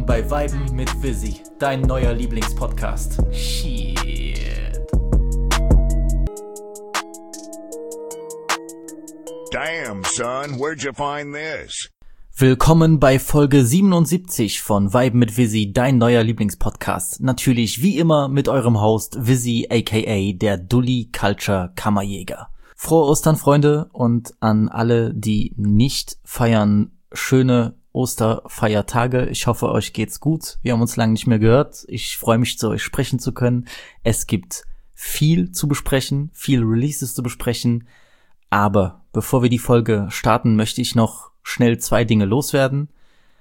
bei Viben mit Visi, dein neuer Lieblingspodcast. Shit. Damn, son, where'd you find this? Willkommen bei Folge 77 von Viben mit Visi, dein neuer Lieblingspodcast. Natürlich wie immer mit eurem Host Visi aka der Dulli Culture Kammerjäger. Frohe Ostern, Freunde, und an alle, die nicht feiern, schöne Osterfeiertage. Ich hoffe, euch geht's gut. Wir haben uns lange nicht mehr gehört. Ich freue mich, zu euch sprechen zu können. Es gibt viel zu besprechen, viel Releases zu besprechen. Aber bevor wir die Folge starten, möchte ich noch schnell 2 Dinge loswerden.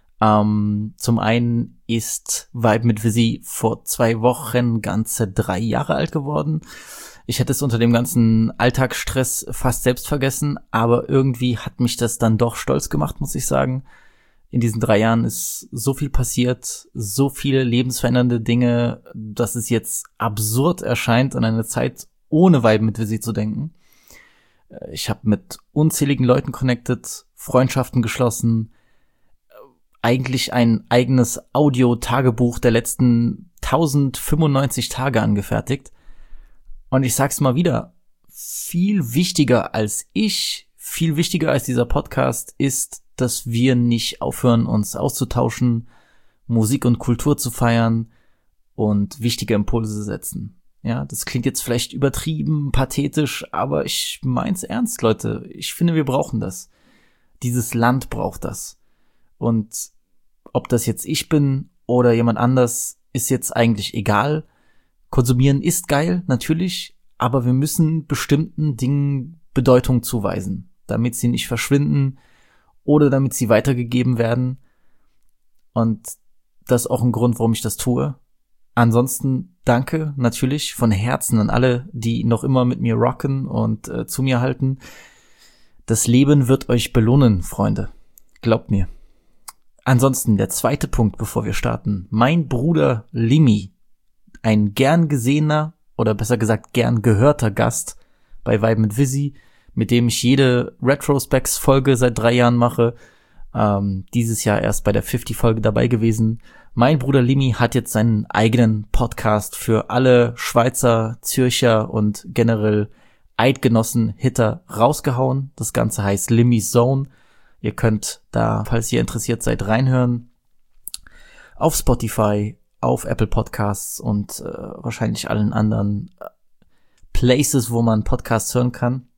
Zum einen ist Vibe mit Visi vor 2 Wochen ganze 3 Jahre alt geworden. Ich hätte es unter dem ganzen Alltagsstress fast selbst vergessen, aber irgendwie hat mich das dann doch stolz gemacht, muss ich sagen. In diesen 3 Jahren ist so viel passiert, so viele lebensverändernde Dinge, dass es jetzt absurd erscheint, an eine Zeit ohne Vibe mit Visi zu denken. Ich habe mit unzähligen Leuten connected, Freundschaften geschlossen, eigentlich ein eigenes Audio-Tagebuch der letzten 1095 Tage angefertigt. Und ich sag's mal wieder, viel wichtiger als dieser Podcast ist, dass wir nicht aufhören, uns auszutauschen, Musik und Kultur zu feiern und wichtige Impulse setzen. Ja, das klingt jetzt vielleicht übertrieben, pathetisch, aber ich mein's ernst, Leute. Ich finde, wir brauchen das. Dieses Land braucht das. Und ob das jetzt ich bin oder jemand anders, ist jetzt eigentlich egal. Konsumieren ist geil, natürlich, aber wir müssen bestimmten Dingen Bedeutung zuweisen, damit sie nicht verschwinden oder damit sie weitergegeben werden. Und das ist auch ein Grund, warum ich das tue. Ansonsten danke natürlich von Herzen an alle, die noch immer mit mir rocken und zu mir halten. Das Leben wird euch belohnen, Freunde. Glaubt mir. Ansonsten der zweite Punkt, bevor wir starten. Mein Bruder Limi, ein gern gesehener oder besser gesagt gern gehörter Gast bei Vibe mit Visi, mit dem ich jede Retrospects-Folge seit 3 Jahren mache. Dieses Jahr erst bei der 50-Folge dabei gewesen. Mein Bruder Limi hat jetzt seinen eigenen Podcast für alle Schweizer, Zürcher und generell Eidgenossen-Hitter rausgehauen. Das Ganze heißt Limi's Zone. Ihr könnt da, falls ihr interessiert seid, reinhören. Auf Spotify, auf Apple Podcasts und wahrscheinlich allen anderen Places, wo man Podcasts hören kann.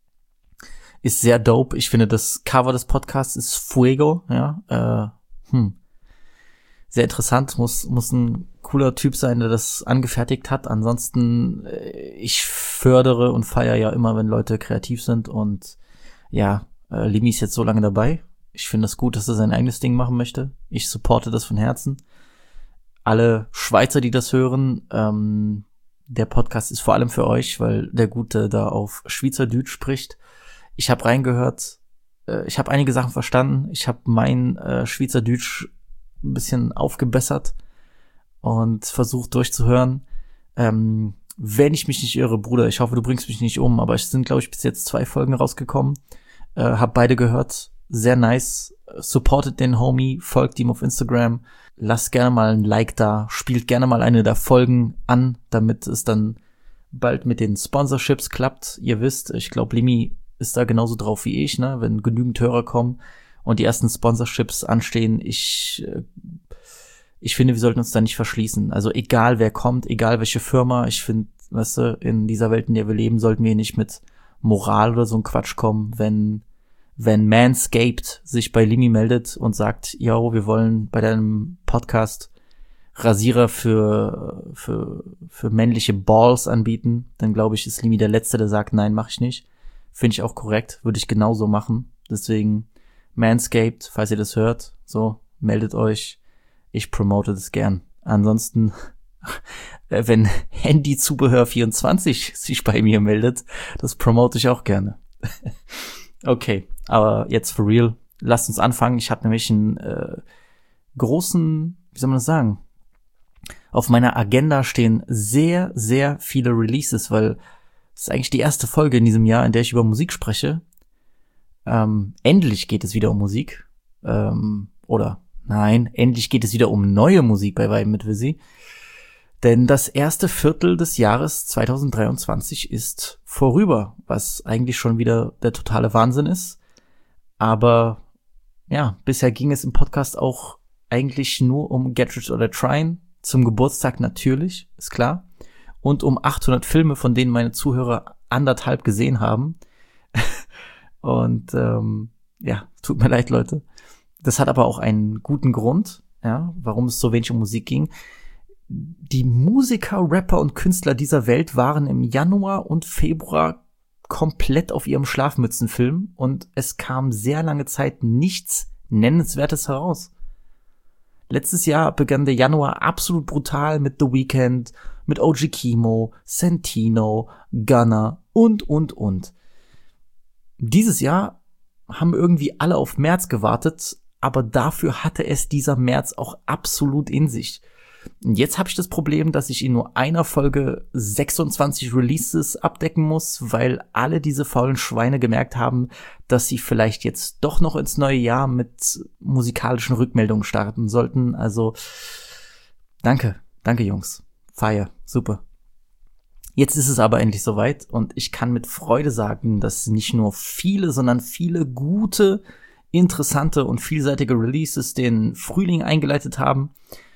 Ist sehr dope. Ich finde, das Cover des Podcasts ist Fuego, ja. Sehr interessant, muss ein cooler Typ sein, der das angefertigt hat. Ansonsten, ich fördere und feiere ja immer, wenn Leute kreativ sind und ja, Limi ist jetzt so lange dabei. Ich finde es gut, dass er sein eigenes Ding machen möchte. Ich supporte das von Herzen. Alle Schweizer, die das hören, der Podcast ist vor allem für euch, weil der Gute da auf Schweizerdeutsch spricht. Ich habe reingehört, ich habe einige Sachen verstanden. Ich habe mein Schweizerdeutsch ein bisschen aufgebessert und versucht durchzuhören. Wenn ich mich nicht irre, Bruder, ich hoffe, du bringst mich nicht um, aber es sind, glaube ich, bis jetzt 2 Folgen rausgekommen. Hab beide gehört. Sehr nice. Supportet den Homie, folgt ihm auf Instagram. Lasst gerne mal ein Like da. Spielt gerne mal eine der Folgen an, damit es dann bald mit den Sponsorships klappt. Ihr wisst, ich glaube, Limi ist da genauso drauf wie ich, ne? Wenn genügend Hörer kommen und die ersten Sponsorships anstehen, ich finde, wir sollten uns da nicht verschließen. Also egal wer kommt, egal welche Firma, ich finde, weißt du, in dieser Welt, in der wir leben, sollten wir nicht mit Moral oder so ein Quatsch kommen. Wenn Manscaped sich bei Limi meldet und sagt, yo, wir wollen bei deinem Podcast Rasierer für männliche Balls anbieten, dann glaube ich, ist Limi der Letzte, der sagt, nein, mach ich nicht. Finde ich auch korrekt, würde ich genauso machen. Deswegen Manscaped, falls ihr das hört, so, meldet euch. Ich promote das gern. Ansonsten, wenn Handyzubehör24 sich bei mir meldet, das promote ich auch gerne. Okay, aber jetzt for real. Lasst uns anfangen. Ich habe nämlich einen großen, wie soll man das sagen? Auf meiner Agenda stehen sehr, sehr viele Releases, weil es ist eigentlich die erste Folge in diesem Jahr, in der ich über Musik spreche. Endlich geht es wieder um Musik. Oder Nein, endlich geht es wieder um neue Musik bei Vibe mit Visi. Denn das erste Viertel des Jahres 2023 ist vorüber, was eigentlich schon wieder der totale Wahnsinn ist. Aber ja, bisher ging es im Podcast auch eigentlich nur um Get Rich or Die Tryin', zum Geburtstag natürlich, ist klar. Und um 800 Filme, von denen meine Zuhörer 1,5 gesehen haben. Und ja, tut mir leid, Leute. Das hat aber auch einen guten Grund, ja, warum es so wenig um Musik ging. Die Musiker, Rapper und Künstler dieser Welt waren im Januar und Februar komplett auf ihrem Schlafmützenfilm und es kam sehr lange Zeit nichts Nennenswertes heraus. Letztes Jahr begann der Januar absolut brutal mit The Weeknd, mit OG Kimo, Santino, Gunna und. Dieses Jahr haben irgendwie alle auf März gewartet, aber dafür hatte es dieser März auch absolut in sich. Und jetzt habe ich das Problem, dass ich in nur einer Folge 26 Releases abdecken muss, weil alle diese faulen Schweine gemerkt haben, dass sie vielleicht jetzt doch noch ins neue Jahr mit musikalischen Rückmeldungen starten sollten. Also danke Jungs. Feier, super. Jetzt ist es aber endlich soweit und ich kann mit Freude sagen, dass nicht nur viele, sondern viele gute, interessante und vielseitige Releases den Frühling eingeleitet haben.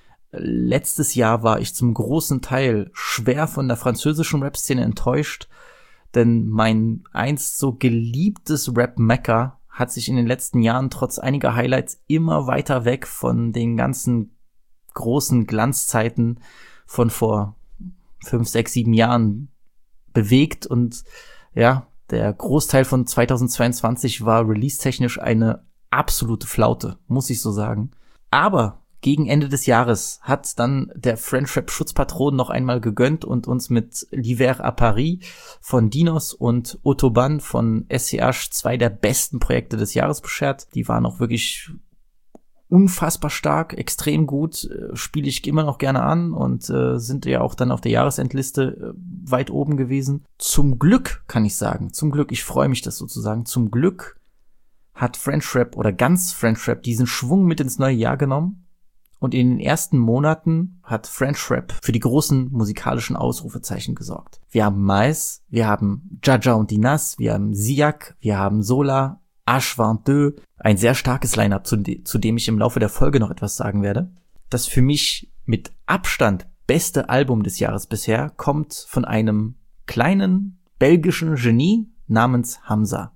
Letztes Jahr war ich zum großen Teil schwer von der französischen Rap-Szene enttäuscht, denn mein einst so geliebtes Rap-Mekka hat sich in den letzten Jahren trotz einiger Highlights immer weiter weg von den ganzen großen Glanzzeiten von vor 5, 6, 7 Jahren bewegt und ja, der Großteil von 2022 war release-technisch eine absolute Flaute, muss ich so sagen. Aber gegen Ende des Jahres hat dann der French Rap Schutzpatron noch einmal gegönnt und uns mit L'Hiver à Paris von Dinos und Autobahn von SCH 2 der besten Projekte des Jahres beschert. Die waren auch wirklich unfassbar stark, extrem gut, spiele ich immer noch gerne an und sind ja auch dann auf der Jahresendliste weit oben gewesen. Zum Glück, kann ich sagen, zum Glück, ich freue mich das sozusagen, zum Glück hat French Rap oder ganz French Rap diesen Schwung mit ins neue Jahr genommen. Und in den ersten Monaten hat French Rap für die großen musikalischen Ausrufezeichen gesorgt. Wir haben Mais, wir haben Jaja und Dinas, wir haben Siak, wir haben Sola, H22, ein sehr starkes Line-Up, zu dem ich im Laufe der Folge noch etwas sagen werde. Das für mich mit Abstand beste Album des Jahres bisher kommt von einem kleinen belgischen Genie namens Hamza.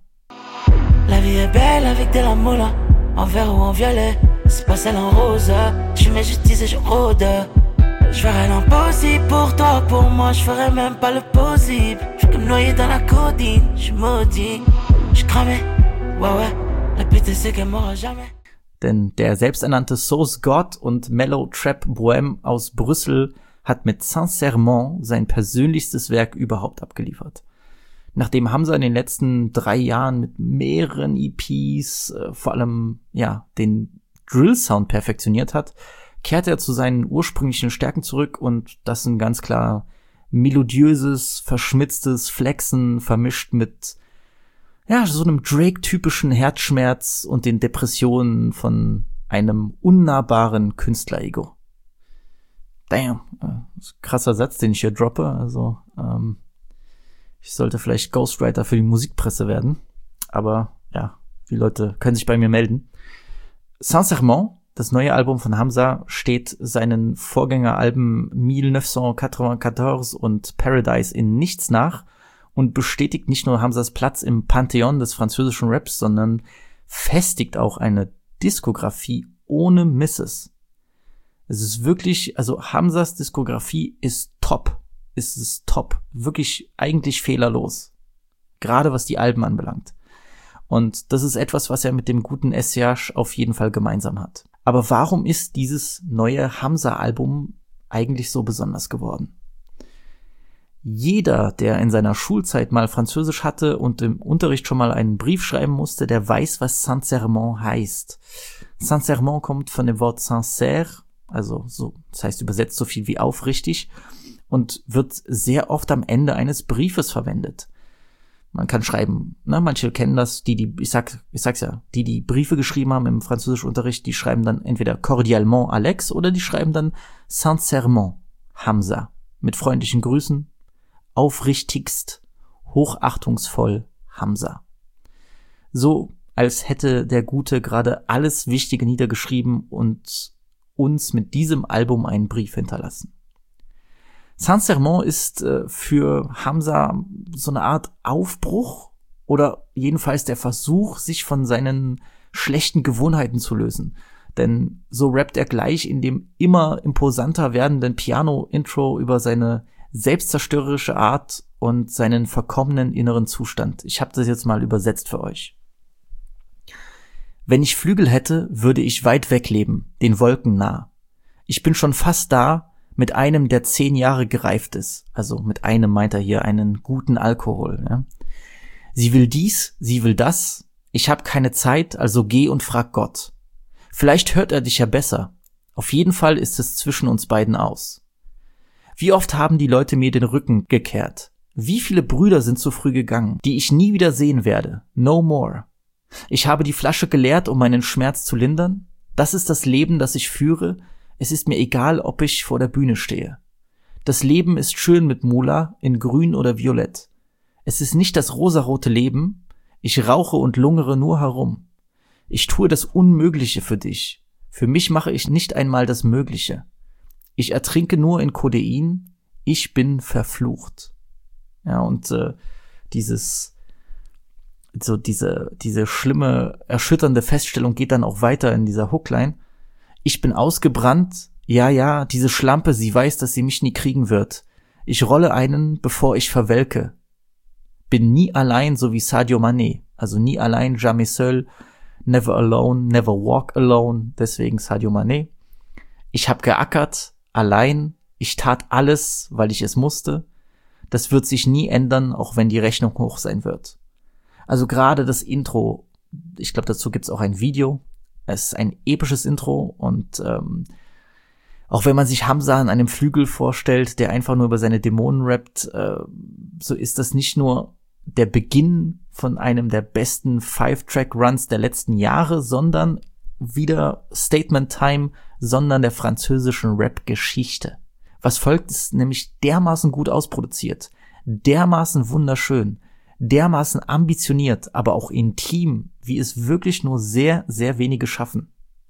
La vie est belle avec de la moula, en vert ou en violet, c'est pas celle en rose, tu mets justice et je rôde. Je ferai l'impossible pour toi, pour moi je ferai même pas le possible. Je suis comme noyé dans la codine, je suis maudit, je suis cramé, ouais, la pute c'est qu'elle m'aura jamais. Denn der selbsternannte Sauce God und Mellow Trap Bohème aus Brüssel hat mit Sincèrement sein persönlichstes Werk überhaupt abgeliefert. Nachdem Hamza in den letzten 3 Jahren mit mehreren EPs vor allem ja den Drill-Sound perfektioniert hat, kehrt er zu seinen ursprünglichen Stärken zurück und das sind ganz klar melodiöses, verschmitztes Flexen vermischt mit ja so einem Drake-typischen Herzschmerz und den Depressionen von einem unnahbaren Künstler-Ego. Damn, krasser Satz, den ich hier droppe, also ich sollte vielleicht Ghostwriter für die Musikpresse werden, aber ja, die Leute können sich bei mir melden. Sincèrement, das neue Album von Hamza, steht seinen Vorgängeralben 1994 und Paradise in nichts nach und bestätigt nicht nur Hamzas Platz im Pantheon des französischen Raps, sondern festigt auch eine Diskografie ohne Misses. Es ist wirklich, also Hamzas Diskografie ist top. Ist es top. Wirklich eigentlich fehlerlos. Gerade was die Alben anbelangt. Und das ist etwas, was er mit dem guten SCH auf jeden Fall gemeinsam hat. Aber warum ist dieses neue Hamza-Album eigentlich so besonders geworden? Jeder, der in seiner Schulzeit mal Französisch hatte und im Unterricht schon mal einen Brief schreiben musste, der weiß, was Sincèrement heißt. Sincèrement kommt von dem Wort sincère, also so, das heißt übersetzt so viel wie aufrichtig, und wird sehr oft am Ende eines Briefes verwendet. Man kann schreiben, ne, manche kennen das, ich sag's ja, die Briefe geschrieben haben im Französischunterricht, die schreiben dann entweder cordialement Alex oder die schreiben dann sincèrement Hamza. Mit freundlichen Grüßen, aufrichtigst, hochachtungsvoll Hamza. So, als hätte der Gute gerade alles Wichtige niedergeschrieben und uns mit diesem Album einen Brief hinterlassen. Sincèrement ist für Hamza so eine Art Aufbruch oder jedenfalls der Versuch, sich von seinen schlechten Gewohnheiten zu lösen. Denn so rappt er gleich in dem immer imposanter werdenden Piano-Intro über seine selbstzerstörerische Art und seinen verkommenen inneren Zustand. Ich habe das jetzt mal übersetzt für euch. Wenn ich Flügel hätte, würde ich weit weg leben, den Wolken nah. Ich bin schon fast da, mit einem, der 10 Jahre gereift ist. Also mit einem meint er hier einen guten Alkohol. Ja. Sie will dies, sie will das. Ich habe keine Zeit, also geh und frag Gott. Vielleicht hört er dich ja besser. Auf jeden Fall ist es zwischen uns beiden aus. Wie oft haben die Leute mir den Rücken gekehrt? Wie viele Brüder sind zu früh gegangen, die ich nie wieder sehen werde? No more. Ich habe die Flasche geleert, um meinen Schmerz zu lindern. Das ist das Leben, das ich führe. Es ist mir egal, ob ich vor der Bühne stehe. Das Leben ist schön mit Mula, in grün oder violett. Es ist nicht das rosarote Leben. Ich rauche und lungere nur herum. Ich tue das Unmögliche für dich. Für mich mache ich nicht einmal das Mögliche. Ich ertrinke nur in Codein. Ich bin verflucht. Ja, und diese schlimme, erschütternde Feststellung geht dann auch weiter in dieser Hookline. Ich bin ausgebrannt, ja, diese Schlampe, sie weiß, dass sie mich nie kriegen wird. Ich rolle einen, bevor ich verwelke. Bin nie allein, so wie Sadio Mané. Also nie allein, jamais seul, never alone, never walk alone, deswegen Sadio Mané. Ich hab geackert, allein, ich tat alles, weil ich es musste. Das wird sich nie ändern, auch wenn die Rechnung hoch sein wird. Also gerade das Intro, ich glaube, dazu gibt's auch ein Video. Es ist ein episches Intro und auch wenn man sich Hamza an einem Flügel vorstellt, der einfach nur über seine Dämonen rappt, so ist das nicht nur der Beginn von einem der besten 5-Track-Runs der letzten Jahre, sondern wieder Statement Time, sondern der französischen Rap-Geschichte. Was folgt, ist nämlich dermaßen gut ausproduziert, dermaßen wunderschön, dermaßen ambitioniert, aber auch intim, wie es wirklich nur sehr, sehr wenige schaffen.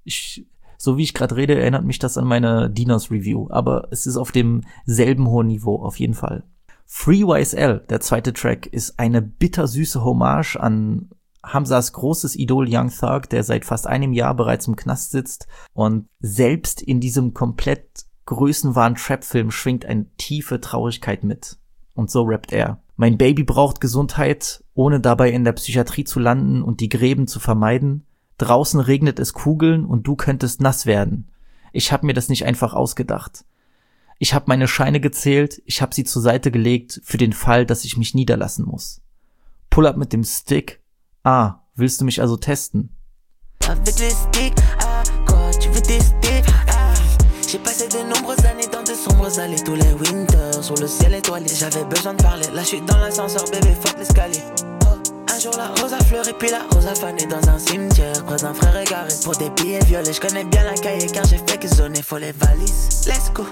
So wie ich gerade rede, erinnert mich das an meine Dinos Review, aber es ist auf demselben hohen Niveau, auf jeden Fall. Free YSL, der zweite Track, ist eine bittersüße Hommage an Hamzas großes Idol Young Thug, der seit fast einem Jahr bereits im Knast sitzt und selbst in diesem komplett größenwahren Trap-Film schwingt eine tiefe Traurigkeit mit. Und so rappt er. Mein Baby braucht Gesundheit, ohne dabei in der Psychiatrie zu landen und die Gräben zu vermeiden. Draußen regnet es Kugeln und du könntest nass werden. Ich hab mir das nicht einfach ausgedacht. Ich hab meine Scheine gezählt, ich hab sie zur Seite gelegt für den Fall, dass ich mich niederlassen muss. Pull up mit dem Stick. Ah, willst du mich also testen? Avec les sticks, ah, quoi, tu veux tester, ah. J'ai passé de nombreuses années dans de sombres allées, tous les winters, sur le ciel étoilé. J'avais besoin de parler, là je suis dans l'ascenseur, bébé, fuck l'escalier. Un jour la rose a fleuri, puis la rose a fané dans un cimetière, près d'un frère égaré. Pour des billets violets, je connais bien la cahier, car j'ai fait que zoner, faut les valises. Let's go.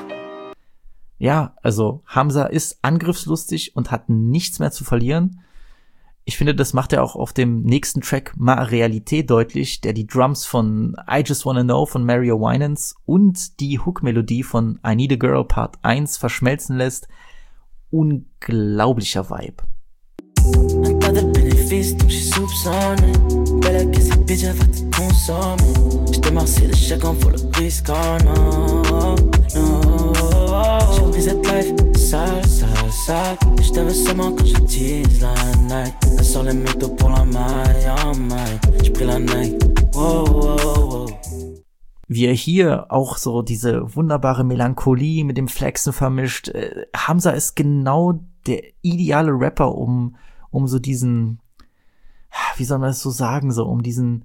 Ja, also Hamza ist angriffslustig und hat nichts mehr zu verlieren. Ich finde, das macht er auch auf dem nächsten Track Ma Realité deutlich, der die Drums von I Just Wanna Know von Mario Winans und die Hook-Melodie von I Need a Girl Part 1 verschmelzen lässt. Unglaublicher Vibe. Un tas de bénéfices, donc j'suis soupçonné. Belle que cette bitch, elle va te consommer. J't'ai marcé de chacun pour le risque, oh non, non. J'ai pris cette life, sale, sale, sale. J't'avais seulement quand je tease la night. Elle sort les métaux pour la maille, oh maille. J'ai pris la night, wow, wow, wow. Wie er hier auch so diese wunderbare Melancholie mit dem Flexen vermischt. Hamza ist genau der ideale Rapper, um so diesen, wie soll man das so sagen, so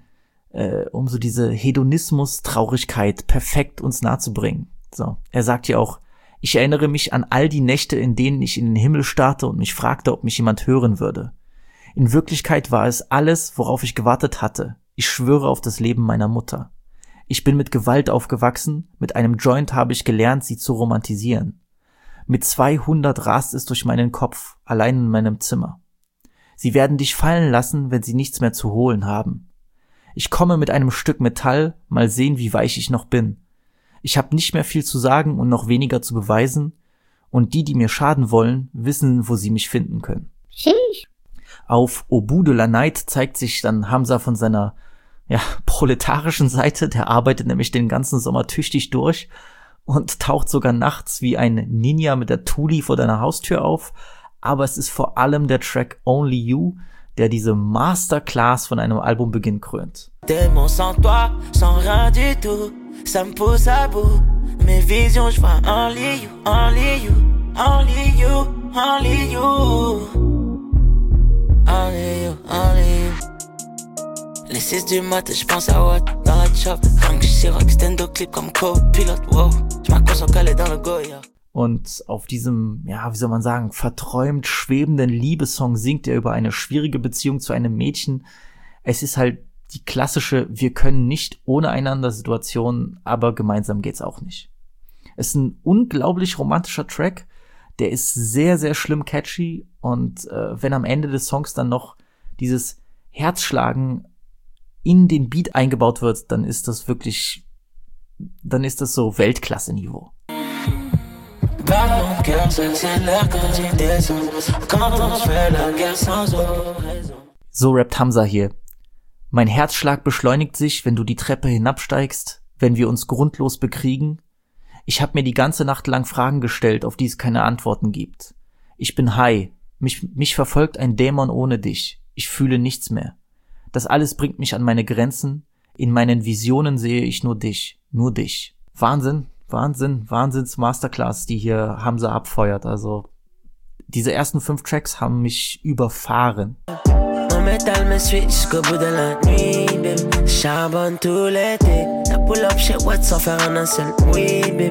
um so diese Hedonismus-Traurigkeit perfekt uns nahe zu bringen. So, er sagt hier auch, ich erinnere mich an all die Nächte, in denen ich in den Himmel starrte und mich fragte, ob mich jemand hören würde. In Wirklichkeit war es alles, worauf ich gewartet hatte. Ich schwöre auf das Leben meiner Mutter. Ich bin mit Gewalt aufgewachsen, mit einem Joint habe ich gelernt, sie zu romantisieren. Mit 200 rast es durch meinen Kopf, allein in meinem Zimmer. Sie werden dich fallen lassen, wenn sie nichts mehr zu holen haben. Ich komme mit einem Stück Metall, mal sehen, wie weich ich noch bin. Ich habe nicht mehr viel zu sagen und noch weniger zu beweisen, und die mir schaden wollen, wissen, wo sie mich finden können. Auf Au bout de la night zeigt sich dann Hamza von seiner proletarischen Seite. Der arbeitet nämlich den ganzen Sommer tüchtig durch und taucht sogar nachts wie ein Ninja mit der Thuli vor deiner Haustür auf. Aber es ist vor allem der Track Only You, der diese Masterclass von einem Albumbeginn krönt. Démon sans toi, sans rien du tout, ça me pousse à bout. Mes visions, je vois only you, only you, only you, only you, only you, only you. Les 6 du matin, je pense à what dans la chop. Quand je suis rock, stand-up clip comme co-pilote, wow. Je m'accroche en calé dans le Goya. Und auf diesem, wie soll man sagen, verträumt schwebenden Liebessong singt er über eine schwierige Beziehung zu einem Mädchen. Es ist halt die klassische wir können nicht ohne einander Situation, aber gemeinsam geht's auch nicht. Es ist ein unglaublich romantischer Track, der ist sehr, sehr schlimm catchy und wenn am Ende des Songs dann noch dieses Herzschlagen in den Beat eingebaut wird, dann ist das so Weltklasse-Niveau. So rappt Hamza hier. Mein Herzschlag beschleunigt sich, wenn du die Treppe hinabsteigst, wenn wir uns grundlos bekriegen. Ich habe mir die ganze Nacht lang Fragen gestellt, auf die es keine Antworten gibt. Ich bin high. Mich verfolgt ein Dämon ohne dich. Ich fühle nichts mehr. Das alles bringt mich an meine Grenzen. In meinen Visionen sehe ich nur dich. Nur dich. Wahnsinns Masterclass, die hier Hamza abfeuert. Also, diese ersten 5 Tracks haben mich überfahren. Métal me suit jusqu'au bout de la nuit, bim. Charbonne tout l'été. La pull-up chez Watt sans faire un seul oui, bim.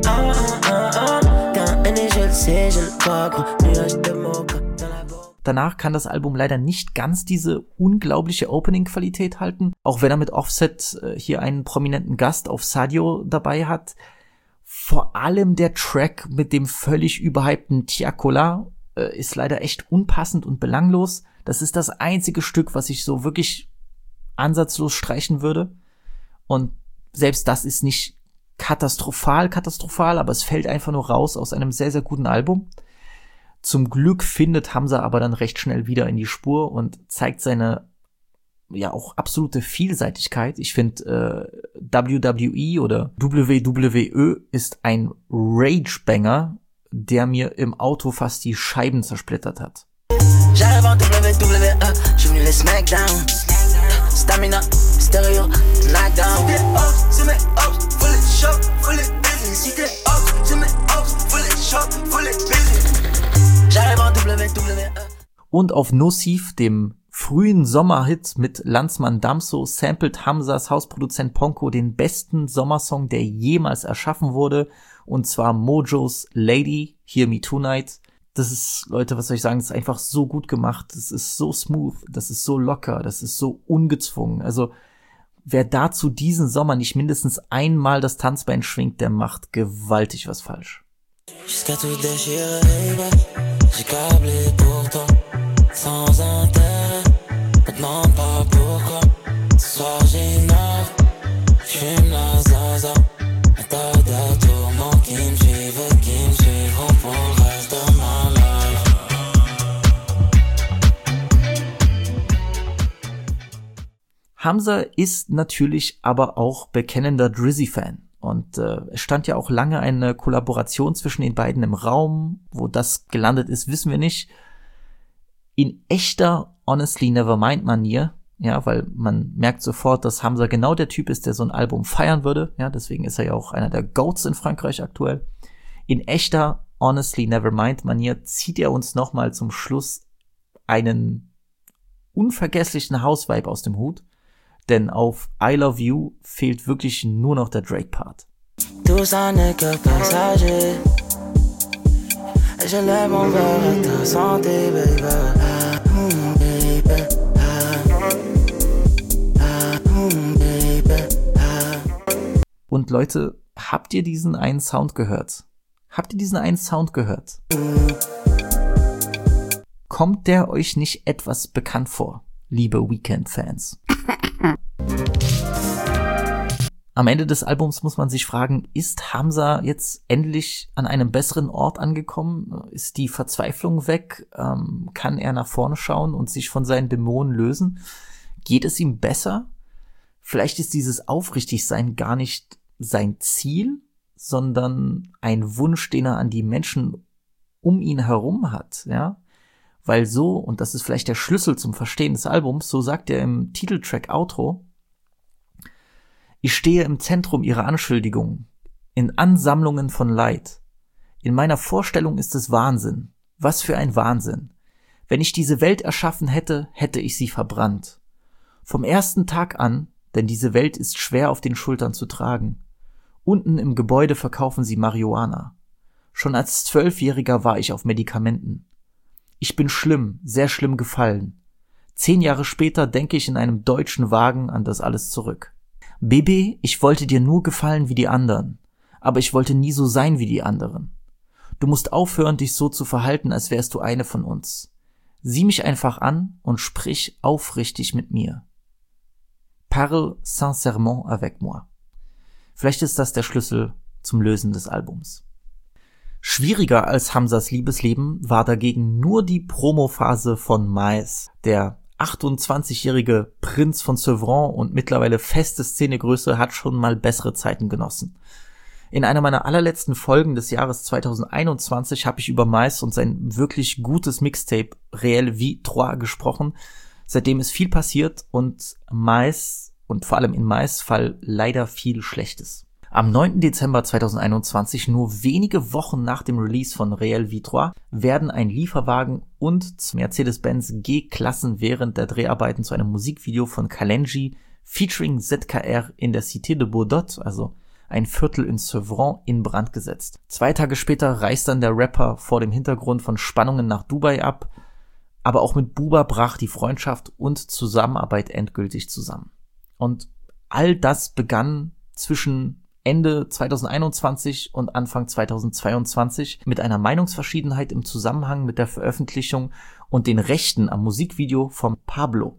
Quand un je le sais, je le crois, gros. Nuage de mocha dans la boue. Danach kann das Album leider nicht ganz diese unglaubliche Opening-Qualität halten, auch wenn er mit Offset hier einen prominenten Gast auf Sadio dabei hat. Vor allem der Track mit dem völlig überhypten Tiakola ist leider echt unpassend und belanglos. Das ist das einzige Stück, was ich so wirklich ansatzlos streichen würde. Und selbst das ist nicht katastrophal, aber es fällt einfach nur raus aus einem sehr, sehr guten Album. Zum Glück findet Hamza aber dann recht schnell wieder in die Spur und zeigt seine auch absolute Vielseitigkeit. Ich finde, WWE oder WWE ist ein Rage-Banger, der mir im Auto fast die Scheiben zersplittert hat. J'arrive en WWE, je suis venu les smackdown. Stamina, stereo, knockdown. C'est mes hops, full it shop, full it busy. Si t'es hops, c'est mes hops, full it shop, full it busy. J'arrive en WWE. Und auf Nocif, dem frühen Sommerhit mit Landsmann Damso, samplet Hamzas Hausproduzent Ponko den besten Sommersong, der jemals erschaffen wurde. Und zwar Mojos Lady, Hear Me Tonight. Das ist, Leute, was soll ich sagen, das ist einfach so gut gemacht, das ist so smooth, das ist so locker, das ist so ungezwungen. Also, wer dazu diesen Sommer nicht mindestens einmal das Tanzbein schwingt, der macht gewaltig was falsch. Jusqu'à tout déchirer, j'ai câblé pour toi, sans intérêt, me demande pas pourquoi. Ce soir j'ignore, j'fume la zaza, un tas de tourments qui me suivent pour le reste de ma life. Hamza ist natürlich aber auch bekennender Drizzy-Fan. Und es stand ja auch lange eine Kollaboration zwischen den beiden im Raum. Wo das gelandet ist, wissen wir nicht. In echter Honestly Nevermind-Manier, weil man merkt sofort, dass Hamza genau der Typ ist, der so ein Album feiern würde. Ja, deswegen ist er ja auch einer der Goats in Frankreich aktuell. In echter Honestly Nevermind-Manier zieht er uns nochmal zum Schluss einen unvergesslichen House-Vibe aus dem Hut. Denn auf I Love You fehlt wirklich nur noch der Drake-Part. Tout ça n'est que passager. Je lève mon verre à ta santé, baby. Und Leute, habt ihr diesen einen Sound gehört? Kommt der euch nicht etwas bekannt vor, liebe Weeknd-Fans? Am Ende des Albums muss man sich fragen, ist Hamza jetzt endlich an einem besseren Ort angekommen? Ist die Verzweiflung weg? Kann er nach vorne schauen und sich von seinen Dämonen lösen? Geht es ihm besser? Vielleicht ist dieses Aufrichtigsein gar nicht sein Ziel, sondern ein Wunsch, den er an die Menschen um ihn herum hat, ja? Weil so, und das ist vielleicht der Schlüssel zum Verstehen des Albums, so sagt er im Titeltrack Outro: Ich stehe im Zentrum ihrer Anschuldigungen, in Ansammlungen von Leid. In meiner Vorstellung ist es Wahnsinn. Was für ein Wahnsinn. Wenn ich diese Welt erschaffen hätte, hätte ich sie verbrannt. Vom ersten Tag an, denn diese Welt ist schwer auf den Schultern zu tragen. Unten im Gebäude verkaufen sie Marihuana. Schon als 12-Jähriger war ich auf Medikamenten. Ich bin schlimm, sehr schlimm gefallen. 10 Jahre später denke ich in einem deutschen Wagen an das alles zurück. Baby, ich wollte dir nur gefallen wie die anderen, aber ich wollte nie so sein wie die anderen. Du musst aufhören, dich so zu verhalten, als wärst du eine von uns. Sieh mich einfach an und sprich aufrichtig mit mir. Parle sincèrement avec moi. Vielleicht ist das der Schlüssel zum Lösen des Albums. Schwieriger als Hamzas Liebesleben war dagegen nur die Promophase von Maes. Der 28-jährige Prinz von Sevran und mittlerweile feste Szenegröße hat schon mal bessere Zeiten genossen. In einer meiner allerletzten Folgen des Jahres 2021 habe ich über Maes und sein wirklich gutes Mixtape Réelle Vie 3 gesprochen. Seitdem ist viel passiert und Maes, und vor allem in Maes Fall, leider viel Schlechtes. Am 9. Dezember 2021, nur wenige Wochen nach dem Release von Réelle Vie 3, werden ein Lieferwagen und Mercedes-Benz G-Klassen während der Dreharbeiten zu einem Musikvideo von Kalenji featuring ZKR in der Cité de Baudot, also ein Viertel in Sevran, in Brand gesetzt. 2 Tage später reist dann der Rapper vor dem Hintergrund von Spannungen nach Dubai ab, aber auch mit Booba brach die Freundschaft und Zusammenarbeit endgültig zusammen. Und all das begann zwischen Ende 2021 und Anfang 2022 mit einer Meinungsverschiedenheit im Zusammenhang mit der Veröffentlichung und den Rechten am Musikvideo von Pablo.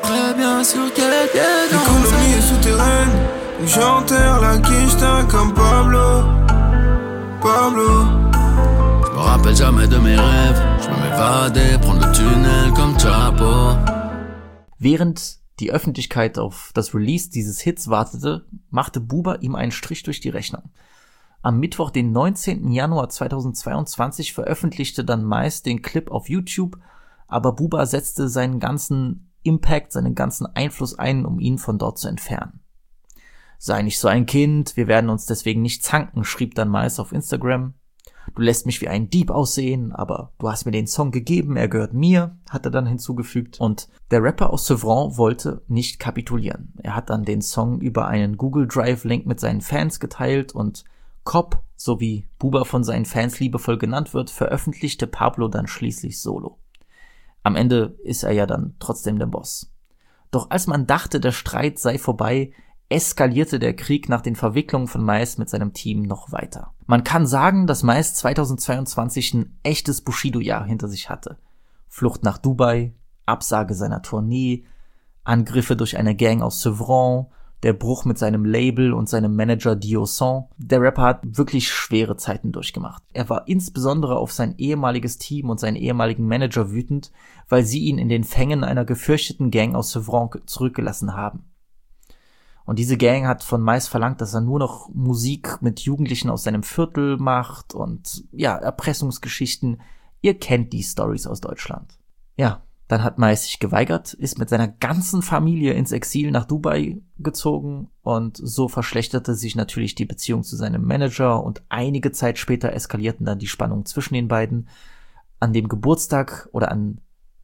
Während die Öffentlichkeit auf das Release dieses Hits wartete, machte Booba ihm einen Strich durch die Rechnung. Am Mittwoch, den 19. Januar 2022, veröffentlichte dann Maes den Clip auf YouTube, aber Booba setzte seinen ganzen Impact, seinen ganzen Einfluss ein, um ihn von dort zu entfernen. Sei nicht so ein Kind, wir werden uns deswegen nicht zanken, schrieb dann Maes auf Instagram. Du lässt mich wie ein Dieb aussehen, aber du hast mir den Song gegeben, er gehört mir, hat er dann hinzugefügt. Und der Rapper aus Sevran wollte nicht kapitulieren. Er hat dann den Song über einen Google Drive-Link mit seinen Fans geteilt und Cop, so wie Booba von seinen Fans liebevoll genannt wird, veröffentlichte Pablo dann schließlich solo. Am Ende ist er ja dann trotzdem der Boss. Doch als man dachte, der Streit sei vorbei, eskalierte der Krieg nach den Verwicklungen von Maes mit seinem Team noch weiter. Man kann sagen, dass Maes 2022 ein echtes Bushido-Jahr hinter sich hatte. Flucht nach Dubai, Absage seiner Tournee, Angriffe durch eine Gang aus Sevran, der Bruch mit seinem Label und seinem Manager Diosan. Der Rapper hat wirklich schwere Zeiten durchgemacht. Er war insbesondere auf sein ehemaliges Team und seinen ehemaligen Manager wütend, weil sie ihn in den Fängen einer gefürchteten Gang aus Sevran zurückgelassen haben. Und diese Gang hat von Maes verlangt, dass er nur noch Musik mit Jugendlichen aus seinem Viertel macht und ja, Erpressungsgeschichten. Ihr kennt die Stories aus Deutschland. Ja, dann hat Maes sich geweigert, ist mit seiner ganzen Familie ins Exil nach Dubai gezogen und so verschlechterte sich natürlich die Beziehung zu seinem Manager und einige Zeit später eskalierten dann die Spannungen zwischen den beiden. An dem Geburtstag oder an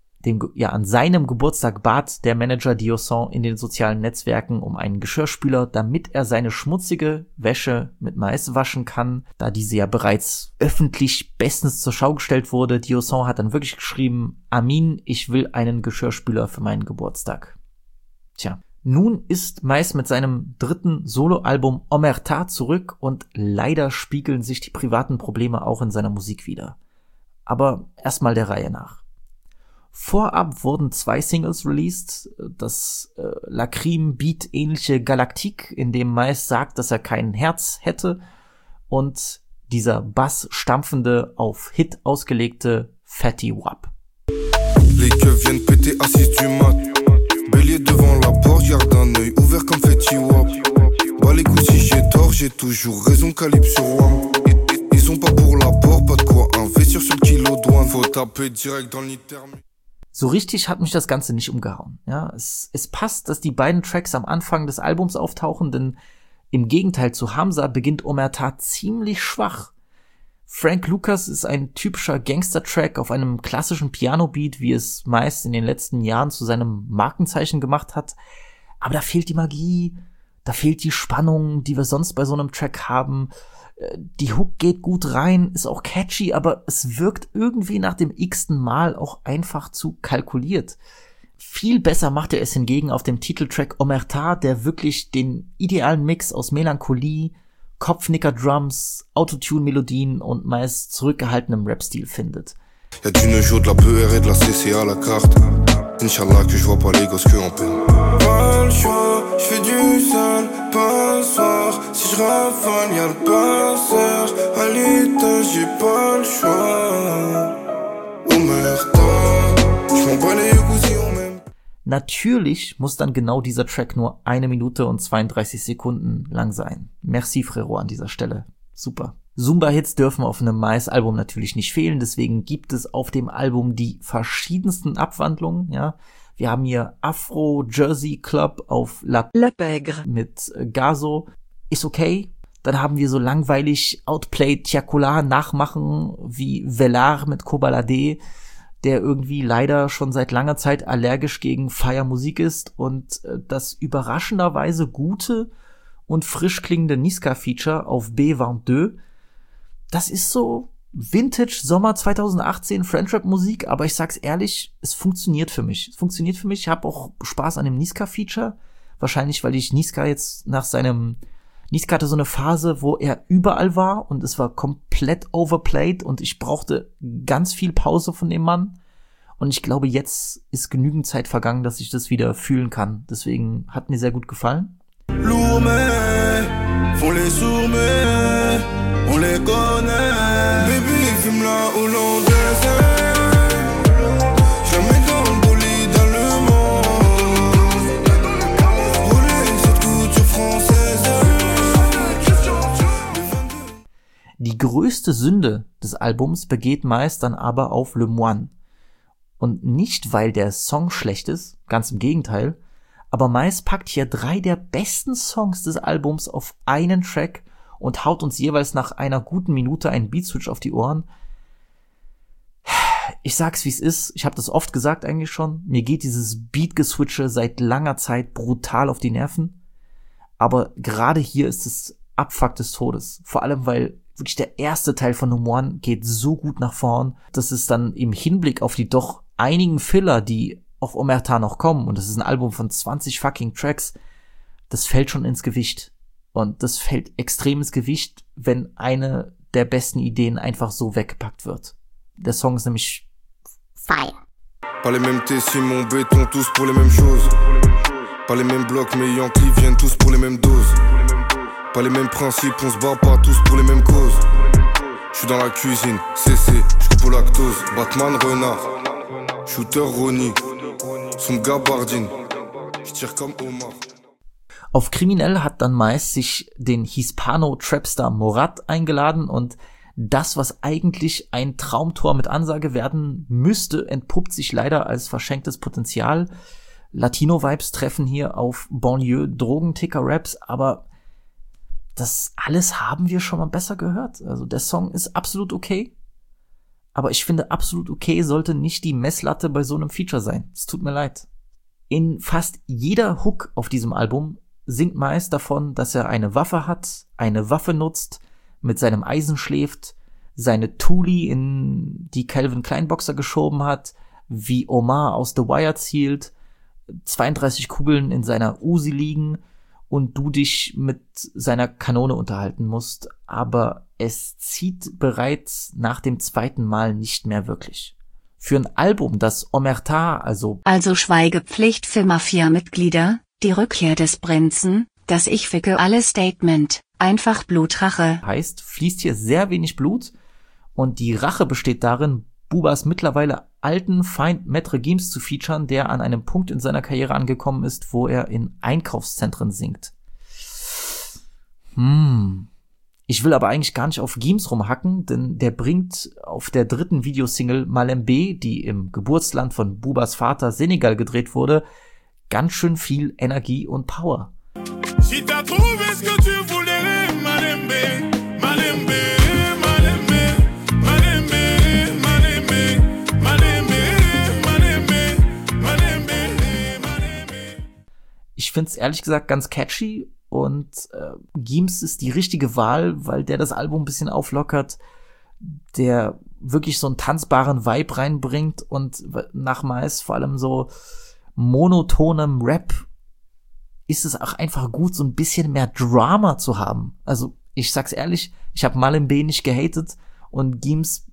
seinem Geburtstag bat der Manager Diosan in den sozialen Netzwerken um einen Geschirrspüler, damit er seine schmutzige Wäsche mit Maes waschen kann, da diese ja bereits öffentlich bestens zur Schau gestellt wurde. Diosan hat dann wirklich geschrieben: Amin, ich will einen Geschirrspüler für meinen Geburtstag. Tja, Nun ist Miles mit seinem 3. Soloalbum Omerta zurück und leider spiegeln sich die privaten Probleme auch in seiner Musik wider. Aber erstmal der Reihe nach. Vorab wurden 2 Singles released, das Lacrim-Beat-ähnliche Galactique, in dem Miles sagt, dass er kein Herz hätte, und dieser bassstampfende, auf Hit ausgelegte Fatty Wap. Les keufs viennent péter à 6 du mat. Bélier devant la porte, garde un œil ouvert comme Fatty Wap. Bah les coups si j'ai tort, j'ai toujours raison, calibre sur WAM. Ils sont pas pour l'apport, pas de quoi investir sur le kilo douane. Faut taper direct dans le nid thermique. So richtig hat mich das Ganze nicht umgehauen. Ja, es passt, dass die beiden Tracks am Anfang des Albums auftauchen, denn im Gegenteil zu Hamza beginnt Omerta ziemlich schwach. Frank Lucas ist ein typischer Gangster-Track auf einem klassischen Piano-Beat, wie es meist in den letzten Jahren zu seinem Markenzeichen gemacht hat. Aber da fehlt die Magie, da fehlt die Spannung, die wir sonst bei so einem Track haben. Die Hook geht gut rein, ist auch catchy, aber es wirkt irgendwie nach dem x-ten Mal auch einfach zu kalkuliert. Viel besser macht er es hingegen auf dem Titeltrack Omerta, der wirklich den idealen Mix aus Melancholie, Kopfnicker-Drums, Autotune-Melodien und meist zurückgehaltenem Rap-Stil findet. Y'a du Neujo, de la PR et de la CC à la carte. Inch'Allah que je vois pas les gosses que en peine. Pas le choix, je fais du sale, pas un soir. Si je rafale, y'a le passeur. À l'étage, j'ai pas le choix. Omerta, je m'en bats les coups on m'aime. Natürlich muss dann genau dieser Track nur 1 Minute und 32 Sekunden lang sein. Merci, Frérot, an dieser Stelle. Super. Zumba-Hits dürfen auf einem Miles-Album natürlich nicht fehlen, deswegen gibt es auf dem Album die verschiedensten Abwandlungen, ja. Wir haben hier Afro Jersey Club auf La Pègre mit Gazo, ist okay. Dann haben wir so langweilig Outplay Tiakola nachmachen wie Velar mit Kobalade, der irgendwie leider schon seit langer Zeit allergisch gegen Feiermusik ist, und das überraschenderweise gute und frisch klingende Niska-Feature auf B22, das ist so Vintage Sommer 2018 Friendrap-Musik, aber ich sag's ehrlich, es funktioniert für mich. Ich habe auch Spaß an dem Niska-Feature, wahrscheinlich, weil ich Niska jetzt Niska hatte so eine Phase, wo er überall war und es war komplett overplayed und ich brauchte ganz viel Pause von dem Mann. Und ich glaube, jetzt ist genügend Zeit vergangen, dass ich das wieder fühlen kann. Deswegen hat mir sehr gut gefallen. On les connaît, baby, fume la hollandaise. Jamais dans le bolide allemand. Rouler cette couture française. Die größte Sünde des Albums begeht Miles dann aber auf Le Moine. Und nicht, weil der Song schlecht ist, ganz im Gegenteil, aber Miles packt hier 3 der besten Songs des Albums auf einen Track und haut uns jeweils nach einer guten Minute einen Beat-Switch auf die Ohren. Ich sag's, wie es ist. Ich habe das oft gesagt eigentlich schon. Mir geht dieses Beat-Geswitche seit langer Zeit brutal auf die Nerven. Aber gerade hier ist es Abfuck des Todes. Vor allem, weil wirklich der erste Teil von No. 1 geht so gut nach vorn, dass es dann im Hinblick auf die doch einigen Filler, die auf Omerta noch kommen, und das ist ein Album von 20 fucking Tracks, das fällt schon ins Gewicht. Und das fällt extrem ins Gewicht, wenn eine der besten Ideen einfach so weggepackt wird. Der Song ist nämlich Fire. Pas les mêmes Tessis, mon béton, tous pour les mêmes choses. Pas les mêmes blocs, mes Yankees viennent tous pour les mêmes doses. Pas les mêmes principes, on se bat pas tous pour les mêmes causes. J'suis dans la cuisine, CC, j'coupe au lactose. Batman, renard, shooter, Ronnie, son gabardine, j'tire comme Omar. Auf Kriminell hat dann Miles sich den Hispano-Trapstar Morat eingeladen und das, was eigentlich ein Traumtor mit Ansage werden müsste, entpuppt sich leider als verschenktes Potenzial. Latino-Vibes treffen hier auf Banlieue-Drogenticker-Raps, aber das alles haben wir schon mal besser gehört. Also der Song ist absolut okay, aber ich finde, absolut okay sollte nicht die Messlatte bei so einem Feature sein. Es tut mir leid. In fast jeder Hook auf diesem Album singt Miles davon, dass er eine Waffe hat, eine Waffe nutzt, mit seinem Eisen schläft, seine Thuli in die Calvin Klein Boxer geschoben hat, wie Omar aus The Wire zielt, 32 Kugeln in seiner Uzi liegen und du dich mit seiner Kanone unterhalten musst, aber es zieht bereits nach dem zweiten Mal nicht mehr wirklich. Für ein Album, das Omerta, also Schweigepflicht für Mafia-Mitglieder, die Rückkehr des Prinzen, das Ich ficke alle Statement, einfach Blutrache heißt, fließt hier sehr wenig Blut und die Rache besteht darin, Bubas mittlerweile alten Feind Maître Gims zu featuren, der an einem Punkt in seiner Karriere angekommen ist, wo er in Einkaufszentren singt. Ich will aber eigentlich gar nicht auf Gims rumhacken, denn der bringt auf der 3. Videosingle Malembe, die im Geburtsland von Bubas Vater Senegal gedreht wurde, ganz schön viel Energie und Power. Ich find's ehrlich gesagt ganz catchy und Gims ist die richtige Wahl, weil der das Album ein bisschen auflockert, der wirklich so einen tanzbaren Vibe reinbringt und nach meist vor allem so monotonem Rap ist es auch einfach gut, so ein bisschen mehr Drama zu haben. Also ich sag's ehrlich, ich habe Malembe nicht gehatet und Gims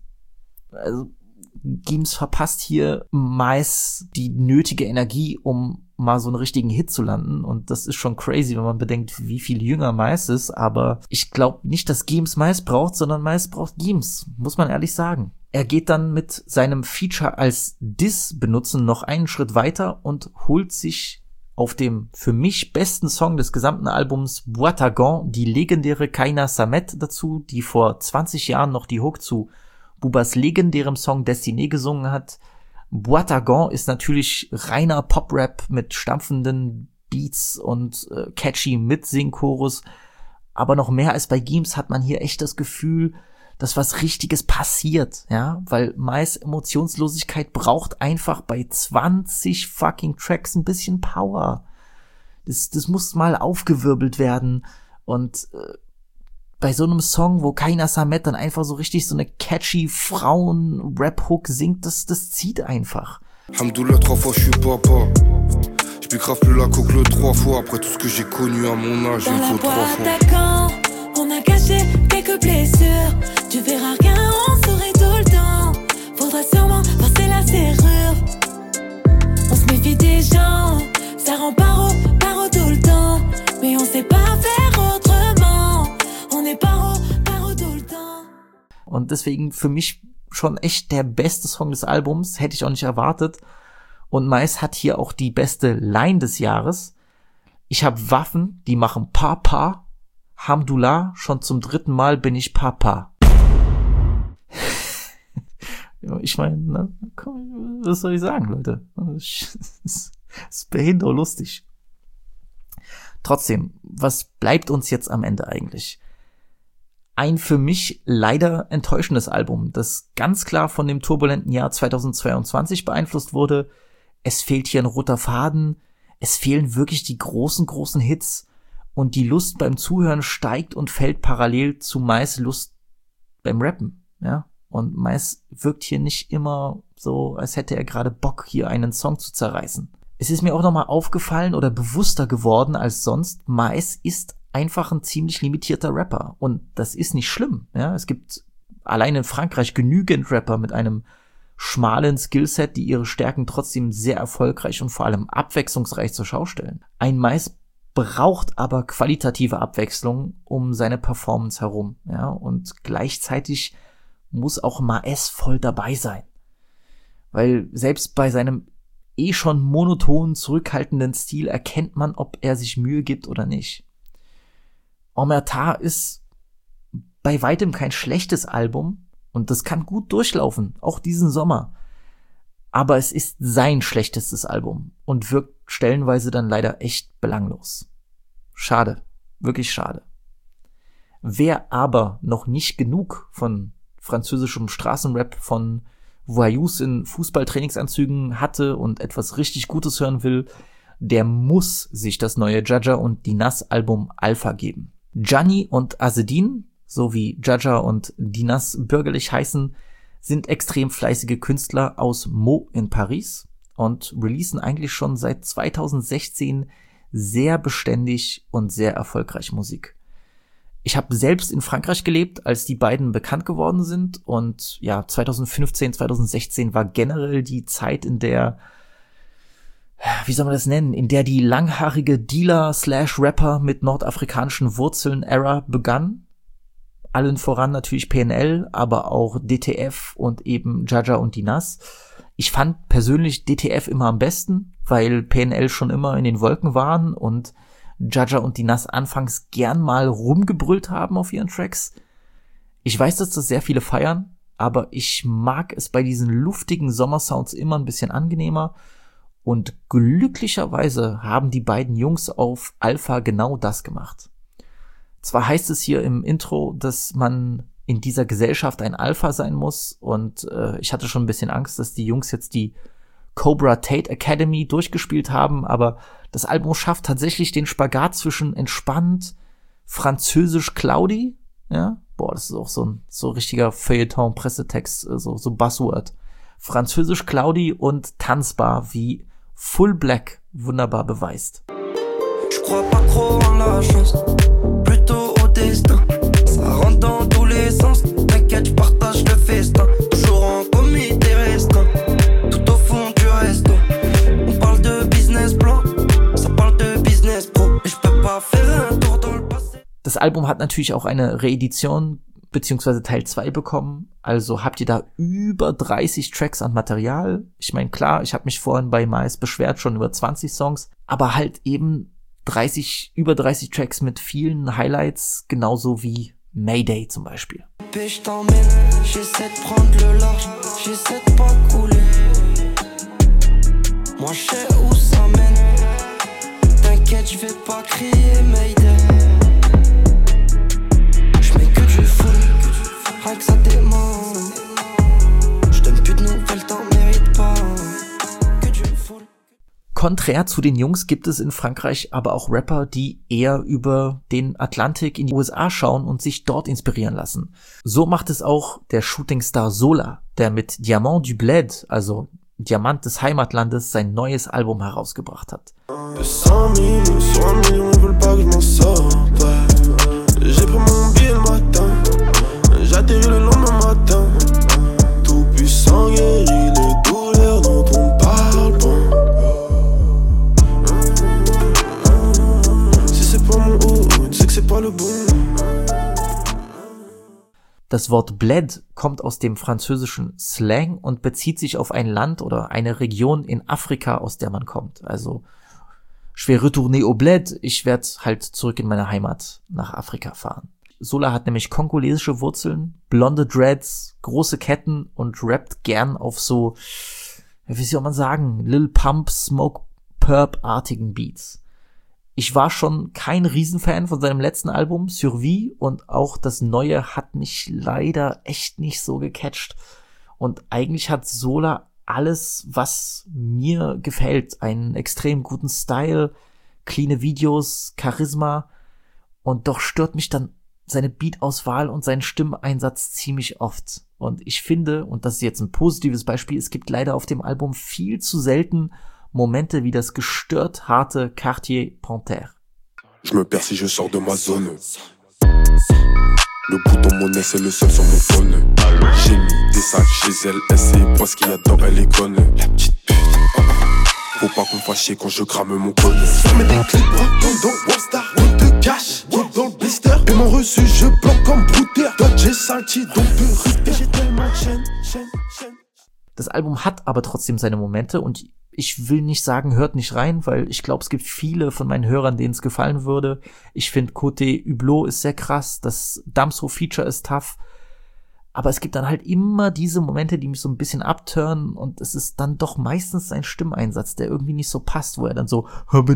verpasst hier meist die nötige Energie, um mal so einen richtigen Hit zu landen. Und das ist schon crazy, wenn man bedenkt, wie viel jünger Mais ist. Aber ich glaube nicht, dass Gims Mais braucht, sondern Mais braucht Gims, muss man ehrlich sagen. Er geht dann mit seinem Feature als Diss benutzen noch einen Schritt weiter und holt sich auf dem für mich besten Song des gesamten Albums Boitagan die legendäre Kaina Samet dazu, die vor 20 Jahren noch die Hook zu Bubas legendärem Song Destiné gesungen hat. Boitagan ist natürlich reiner Pop-Rap mit stampfenden Beats und catchy Mitsing-Chorus. Aber noch mehr als bei Gims hat man hier echt das Gefühl, dass was Richtiges passiert, ja, weil Mais Emotionslosigkeit braucht einfach bei 20 fucking Tracks ein bisschen Power. Das muss mal aufgewirbelt werden und bei so einem Song, wo Kaina Samet dann einfach so richtig so eine catchy Frauen-Rap-Hook singt, das zieht einfach. Hamdoullah, 3 fois je suis papa. Je pique grave plus la coque le 3 fois. Après tout ce que j'ai connu à mon âge, il me faut 3 fois. On a caché quelques blessures. Tu verras rien, on sourit tout le temps. Faudra sûrement passer la serrure. On se méfie des gens. Ça rend paro tout le temps. Mais on sait pas faire autrement. On est paro tout le temps. Und deswegen für mich schon echt der beste Song des Albums. Hätte ich auch nicht erwartet. Und Mais hat hier auch die beste Line des Jahres. Ich habe Waffen, die machen Papa. Hamdullah, schon zum 3. Mal bin ich Papa. Ich meine, ne? Was soll ich sagen, Leute? Das ist behindert lustig. Trotzdem, was bleibt uns jetzt am Ende eigentlich? Ein für mich leider enttäuschendes Album, das ganz klar von dem turbulenten Jahr 2022 beeinflusst wurde. Es fehlt hier ein roter Faden, es fehlen wirklich die großen Hits und die Lust beim Zuhören steigt und fällt parallel zu Mais Lust beim Rappen, ja. Und Mais wirkt hier nicht immer so, als hätte er gerade Bock, hier einen Song zu zerreißen. Es ist mir auch nochmal aufgefallen oder bewusster geworden als sonst, Mais ist einfach ein ziemlich limitierter Rapper. Und das ist nicht schlimm, ja. Es gibt allein in Frankreich genügend Rapper mit einem schmalen Skillset, die ihre Stärken trotzdem sehr erfolgreich und vor allem abwechslungsreich zur Schau stellen. Ein Mais braucht aber qualitative Abwechslung um seine Performance herum, ja. Und gleichzeitig muss auch Mais voll dabei sein. Weil selbst bei seinem schon monotonen, zurückhaltenden Stil erkennt man, ob er sich Mühe gibt oder nicht. Omerta ist bei weitem kein schlechtes Album und das kann gut durchlaufen, auch diesen Sommer. Aber es ist sein schlechtestes Album und wirkt stellenweise dann leider echt belanglos. Schade, wirklich schade. Wer aber noch nicht genug von französischem Straßenrap, von Voyous in Fußballtrainingsanzügen hatte und etwas richtig Gutes hören will, der muss sich das neue Jaja und Dinas-Album Alpha geben. Gianni und Azzedine, so wie Jaja und Dinas bürgerlich heißen, sind extrem fleißige Künstler aus Meaux in Paris und releasen eigentlich schon seit 2016 sehr beständig und sehr erfolgreich Musik. Ich habe selbst in Frankreich gelebt, als die beiden bekannt geworden sind, und ja, 2015, 2016 war generell die Zeit, in der, wie soll man das nennen, in der die langhaarige Dealer/Rapper mit nordafrikanischen Wurzeln Era begann. Allen voran natürlich PNL, aber auch DTF und eben Jaja und Dinas. Ich fand persönlich DTF immer am besten, weil PNL schon immer in den Wolken waren und Jaja und Dinas anfangs gern mal rumgebrüllt haben auf ihren Tracks. Ich weiß, dass das sehr viele feiern, aber ich mag es bei diesen luftigen Sommersounds immer ein bisschen angenehmer, und glücklicherweise haben die beiden Jungs auf Alpha genau das gemacht. Zwar heißt es hier im Intro, dass man in dieser Gesellschaft ein Alpha sein muss, und ich hatte schon ein bisschen Angst, dass die Jungs jetzt die Cobra Tate Academy durchgespielt haben, aber das Album schafft tatsächlich den Spagat zwischen entspannt, französisch cloudy, ja, das ist auch so richtiger Feuilleton-Pressetext, so Buzzword, französisch cloudy und tanzbar, wie Full Black wunderbar beweist. Je crois pas trop en la chance, plutôt au destin. Ça rentre dans tous les sens, t'inquiète, je partage le festin. Toujours en comité restreint, tout au fond du resto. On parle de business plan, ça parle de business pro. Et je peux pas faire un tour dans le passé. Das Album hat natürlich auch eine Reedition beziehungsweise Teil 2 bekommen, also habt ihr da über 30 Tracks an Material. Ich meine, klar, ich habe mich vorhin bei Mais beschwert, schon über 20 Songs, aber halt eben über 30 Tracks mit vielen Highlights, genauso wie Mayday zum Beispiel. Je t'emmène, j'essaie de prendre le large, j'essaie de pas couler. Moi je sais où ça mène, t'inquiète, je vais pas crier Mayday. Je mets que du full, rien que ça démonte. Je donne plus de nouvelles, t'en mérites pas. Que du full. Konträr zu den Jungs gibt es in Frankreich aber auch Rapper, die eher über den Atlantik in die USA schauen und sich dort inspirieren lassen. So macht es auch der Shootingstar Zola, der mit Diamant du Bled, also Diamant des Heimatlandes, sein neues Album herausgebracht hat. Das Wort Bled kommt aus dem französischen Slang und bezieht sich auf ein Land oder eine Region in Afrika, aus der man kommt. Also, je vais retourner au Bled, ich werde halt zurück in meine Heimat nach Afrika fahren. Zola hat nämlich kongolesische Wurzeln, blonde Dreads, große Ketten und rappt gern auf so, wie soll man sagen, Lil Pump, Smoke Purp-artigen Beats. Ich war schon kein Riesenfan von seinem letzten Album, Survie, und auch das neue hat mich leider echt nicht so gecatcht. Und eigentlich hat Zola alles, was mir gefällt. Einen extrem guten Style, cleane Videos, Charisma, und doch stört mich dann seine Beatauswahl und sein Stimmeinsatz ziemlich oft. Und ich finde, und das ist jetzt ein positives Beispiel, es gibt leider auf dem Album viel zu selten Momente wie das gestört harte Quartier Panthère. Je me perds si je sors de ma zone. Le bouton monnaie c'est le seul sur mon phone. J'ai mis des sacs chez elle, elle sait pas ce qu'il y a dedans, elle est conne. La petite pute. Faut pas qu'on fasse chier quand je crame mon cône. Je mets des clips dans Wallstar, route de cash, route dans le blister. Paiement reçu, je bloque comme brouter. Dodge et salty, donc de j'ai tellement de chaîne. Das Album hat aber trotzdem seine Momente, und ich will nicht sagen, hört nicht rein, weil ich glaube, es gibt viele von meinen Hörern, denen es gefallen würde. Ich finde, Côté Hublot ist sehr krass, das Damso-Feature ist tough, aber es gibt dann halt immer diese Momente, die mich so ein bisschen abturnen, und es ist dann doch meistens sein Stimmeinsatz, der irgendwie nicht so passt, wo er dann so,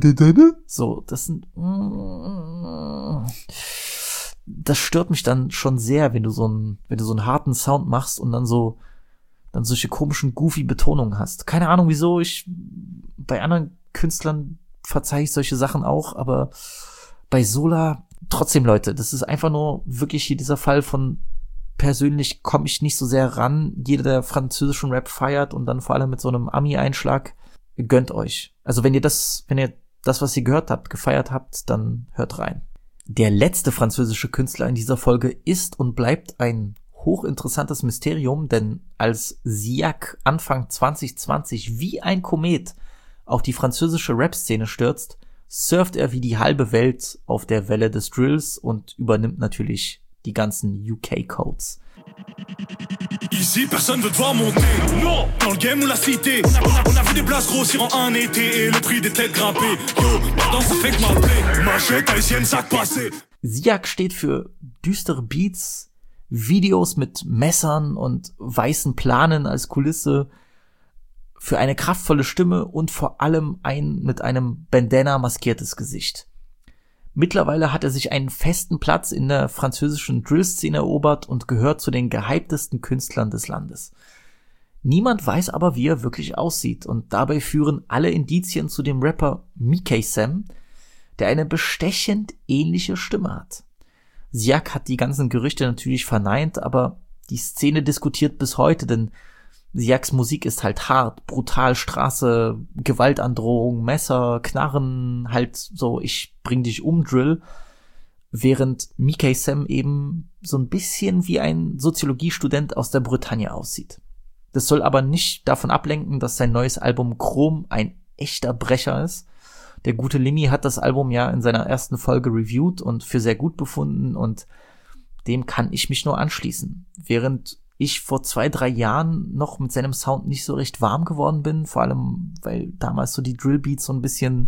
das stört mich dann schon sehr, wenn du so einen harten Sound machst und dann solche komischen, goofy Betonungen hast. Keine Ahnung wieso, bei anderen Künstlern verzeihe ich solche Sachen auch, aber bei Zola, trotzdem Leute, das ist einfach nur wirklich hier dieser Fall von, persönlich komme ich nicht so sehr ran. Jeder, der französischen Rap feiert und dann vor allem mit so einem Ami-Einschlag, gönnt euch. Also wenn ihr das, was ihr gehört habt, gefeiert habt, dann hört rein. Der letzte französische Künstler in dieser Folge ist und bleibt ein hochinteressantes Mysterium, denn als Ziak Anfang 2020 wie ein Komet auf die französische Rap-Szene stürzt, surft er wie die halbe Welt auf der Welle des Drills und übernimmt natürlich die ganzen UK-Codes. Ici personne veut devoir monter. Non, dans le game ou la cité. On a vu des places grossir en un été et le prix des têtes grimpées. Yo, maintenant ça fait que ma plaie. Machette haïtienne, sac passé. Ziak steht für düstere Beats, Videos mit Messern und weißen Planen als Kulisse, für eine kraftvolle Stimme und vor allem ein mit einem Bandana maskiertes Gesicht. Mittlerweile hat er sich einen festen Platz in der französischen Drill-Szene erobert und gehört zu den gehyptesten Künstlern des Landes. Niemand weiß aber, wie er wirklich aussieht, und dabei führen alle Indizien zu dem Rapper Mickey Sam, der eine bestechend ähnliche Stimme hat. Ziak hat die ganzen Gerüchte natürlich verneint, aber die Szene diskutiert bis heute, denn Ziaks Musik ist halt hart, brutal, Straße, Gewaltandrohung, Messer, Knarren, halt so, ich bring dich um Drill, während Mickey Sam eben so ein bisschen wie ein Soziologiestudent aus der Bretagne aussieht. Das soll aber nicht davon ablenken, dass sein neues Album Chrome ein echter Brecher ist. Der gute Limi hat das Album ja in seiner ersten Folge reviewed und für sehr gut befunden, und dem kann ich mich nur anschließen. Während ich vor 2-3 Jahren noch mit seinem Sound nicht so recht warm geworden bin, vor allem, weil damals so die Drillbeats so ein bisschen,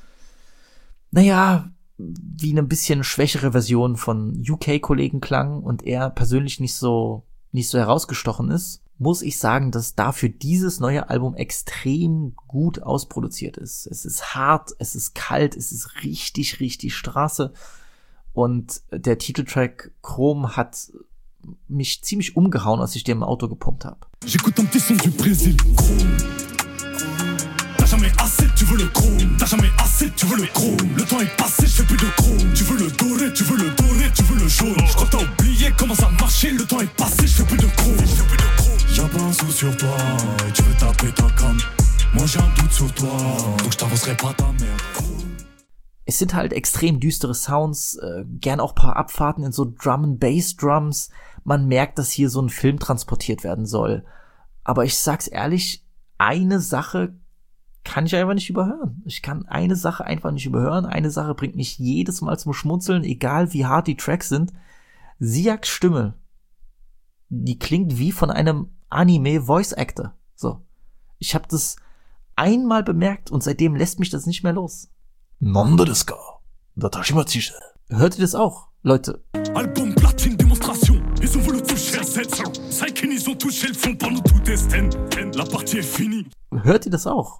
wie eine bisschen schwächere Version von UK-Kollegen klangen und er persönlich nicht so herausgestochen ist, muss ich sagen, dass dafür dieses neue Album extrem gut ausproduziert ist. Es ist hart, es ist kalt, es ist richtig, richtig Straße, und der Titeltrack Chrome hat mich ziemlich umgehauen, als ich den im Auto gepumpt habe. J'écoute un petit son du Brésil. Chrome. T'as jamais assez, tu veux le chrome. T'as jamais assez, tu veux le chrome. Le temps est passé, je fais plus de chrome. Tu veux le doré, tu veux le doré, tu veux le jaune. Je crois que t'as oublié comment ça marchait. Le temps est passé, je fais plus de chrome. Y'a pas un sou sur toi, et tu veux taper ta cam. Moi j'ai un doute sur toi, donc je t'avancerai pas ta merde. Es sind halt extrem düstere Sounds, gern auch paar Abfahrten in so Drum-and-Bass-Drums. Man merkt, dass hier so ein Film transportiert werden soll. Aber ich sag's ehrlich, eine Sache kann ich einfach nicht überhören. Ich kann eine Sache einfach nicht überhören. Eine Sache bringt mich jedes Mal zum Schmunzeln, egal wie hart die Tracks sind. Ziaks Stimme, die klingt wie von einem Anime-Voice-Actor. So. Ich habe das einmal bemerkt und seitdem lässt mich das nicht mehr los. Hört ihr das auch, Leute? Album Platine Démonstration. Ils ont voulu toucher à 700. Saikin, ils ont touché le fond, par nous tout est sten. La partie est finie. Hört ihr das auch?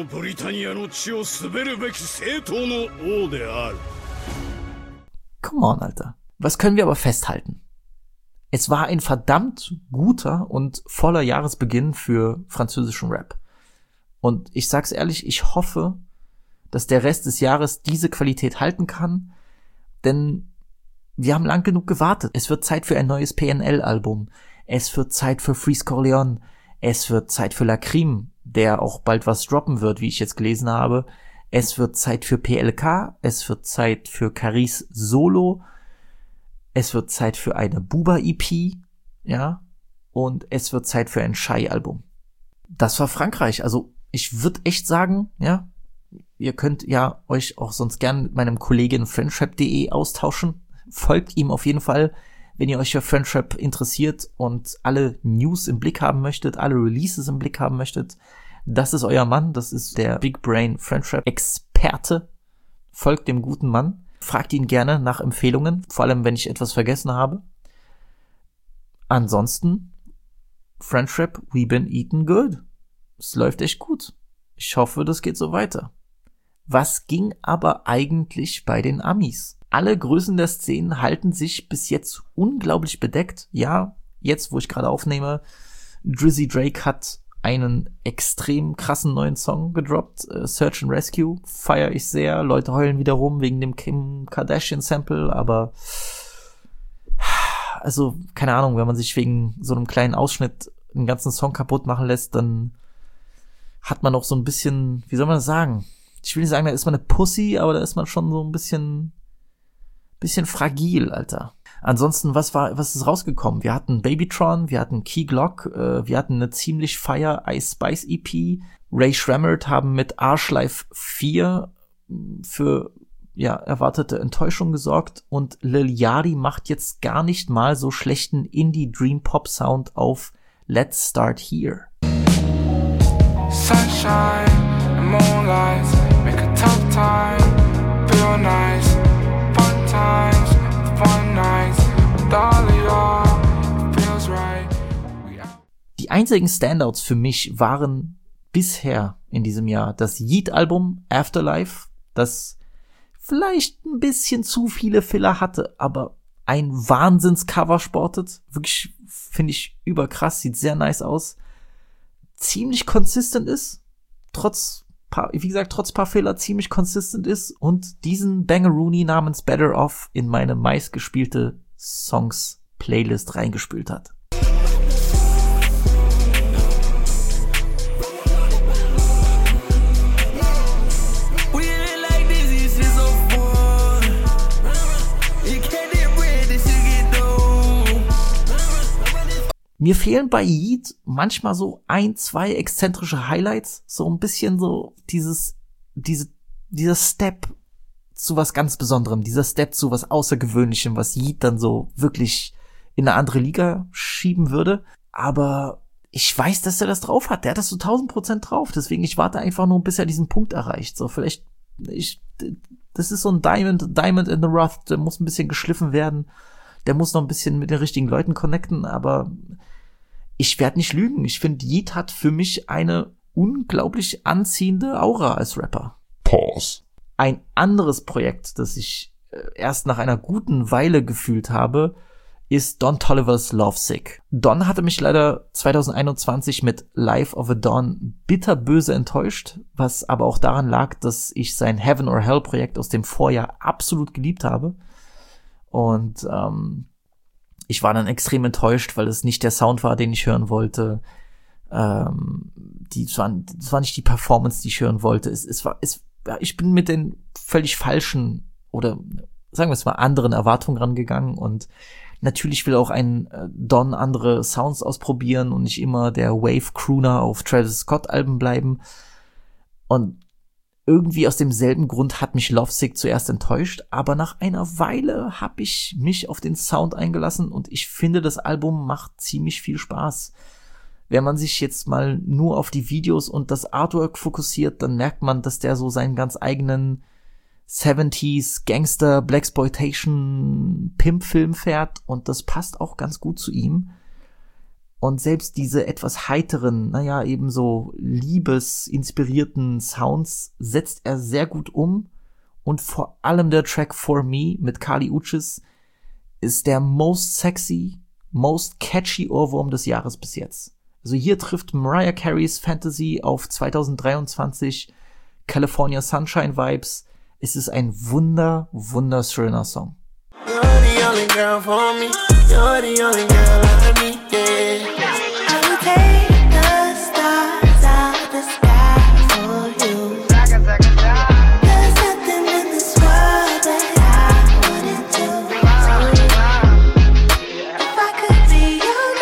Come on, Alter. Was können wir aber festhalten? Es war ein verdammt guter und voller Jahresbeginn für französischen Rap. Und ich sag's ehrlich, ich hoffe, dass der Rest des Jahres diese Qualität halten kann, denn wir haben lang genug gewartet. Es wird Zeit für ein neues PNL-Album. Es wird Zeit für Freeze Corleone. Es wird Zeit für Lacrim, der auch bald was droppen wird, wie ich jetzt gelesen habe. Es wird Zeit für PLK. Es wird Zeit für Caris Solo. Es wird Zeit für eine Booba-EP, ja. Und es wird Zeit für ein Shai-Album. Das war Frankreich. Also ich würde echt sagen, ja, ihr könnt ja euch auch sonst gern mit meinem Kollegen Friendship.de austauschen. Folgt ihm auf jeden Fall, wenn ihr euch für Friendship interessiert und alle News im Blick haben möchtet, alle Releases im Blick haben möchtet. Das ist euer Mann, das ist der Big Brain Friendship Experte. Folgt dem guten Mann. Fragt ihn gerne nach Empfehlungen, vor allem wenn ich etwas vergessen habe. Ansonsten, Friendship, we been eating good. Es läuft echt gut. Ich hoffe, das geht so weiter. Was ging aber eigentlich bei den Amis? Alle Größen der Szenen halten sich bis jetzt unglaublich bedeckt. Ja, jetzt, wo ich gerade aufnehme, Drizzy Drake hat einen extrem krassen neuen Song gedroppt, Search and Rescue, feiere ich sehr. Leute heulen wieder rum wegen dem Kim Kardashian Sample, aber also, keine Ahnung, wenn man sich wegen so einem kleinen Ausschnitt einen ganzen Song kaputt machen lässt, dann hat man auch so ein bisschen, wie soll man das sagen? Ich will nicht sagen, da ist man eine Pussy, aber da ist man schon so ein bisschen fragil, Alter. Ansonsten, was ist rausgekommen? Wir hatten Babytron, wir hatten Key Glock, wir hatten eine ziemlich fire Ice Spice EP. Ray Shremmerd haben mit Arschlife 4 für erwartete Enttäuschung gesorgt und Lil Yachty macht jetzt gar nicht mal so schlechten Indie-Dream-Pop-Sound auf Let's Start Here. Sunshine and moonlight make a tough time feel nice. Fun times, fun nights with all of y'all, feels right. Die einzigen Standouts für mich waren bisher in diesem Jahr das Yeat-Album Afterlife, das vielleicht ein bisschen zu viele Filler hatte, aber ein Wahnsinns-Cover sportet. Wirklich, finde ich, überkrass, sieht sehr nice aus. Ziemlich consistent ist, trotz paar Fehler ziemlich consistent ist und diesen Bangaroony namens Better Off in meine meistgespielte Songs-Playlist reingespült hat. Mir fehlen bei Yeat manchmal so 1-2 exzentrische Highlights, so ein bisschen so dieser Step zu was ganz Besonderem, dieser Step zu was Außergewöhnlichem, was Yeat dann so wirklich in eine andere Liga schieben würde. Aber ich weiß, dass er das drauf hat. Der hat das so 1000% drauf. Deswegen, ich warte einfach nur, bis er diesen Punkt erreicht. So, das ist so ein Diamond in the Rough. Der muss ein bisschen geschliffen werden. Der muss noch ein bisschen mit den richtigen Leuten connecten, aber ich werde nicht lügen. Ich finde, Yeat hat für mich eine unglaublich anziehende Aura als Rapper. Pause. Ein anderes Projekt, das ich erst nach einer guten Weile gefühlt habe, ist Don Tollivers Lovesick. Don hatte mich leider 2021 mit Life of a Don bitterböse enttäuscht, was aber auch daran lag, dass ich sein Heaven or Hell Projekt aus dem Vorjahr absolut geliebt habe. Und ich war dann extrem enttäuscht, weil es nicht der Sound war, den ich hören wollte. Es war nicht die Performance, die ich hören wollte. Ich bin mit den völlig falschen oder sagen wir es mal anderen Erwartungen rangegangen und natürlich will auch ein Don andere Sounds ausprobieren und nicht immer der Wave-Crooner auf Travis Scott-Alben bleiben. Und irgendwie aus demselben Grund hat mich Lovesick zuerst enttäuscht, aber nach einer Weile habe ich mich auf den Sound eingelassen und ich finde, das Album macht ziemlich viel Spaß. Wenn man sich jetzt mal nur auf die Videos und das Artwork fokussiert, dann merkt man, dass der so seinen ganz eigenen 70s Gangster Blaxploitation Pimp-Film fährt und das passt auch ganz gut zu ihm. Und selbst diese etwas heiteren, eben so liebesinspirierten Sounds setzt er sehr gut um. Und vor allem der Track For Me mit Kali Uchis ist der most sexy, most catchy Ohrwurm des Jahres bis jetzt. Also hier trifft Mariah Careys Fantasy auf 2023 California Sunshine Vibes. Es ist ein wunderschöner Song. You're the only girl for me. You're the only girl I need, yeah. I will take the stars out of the sky for you. There's nothing in this world that I wouldn't do. If I could be your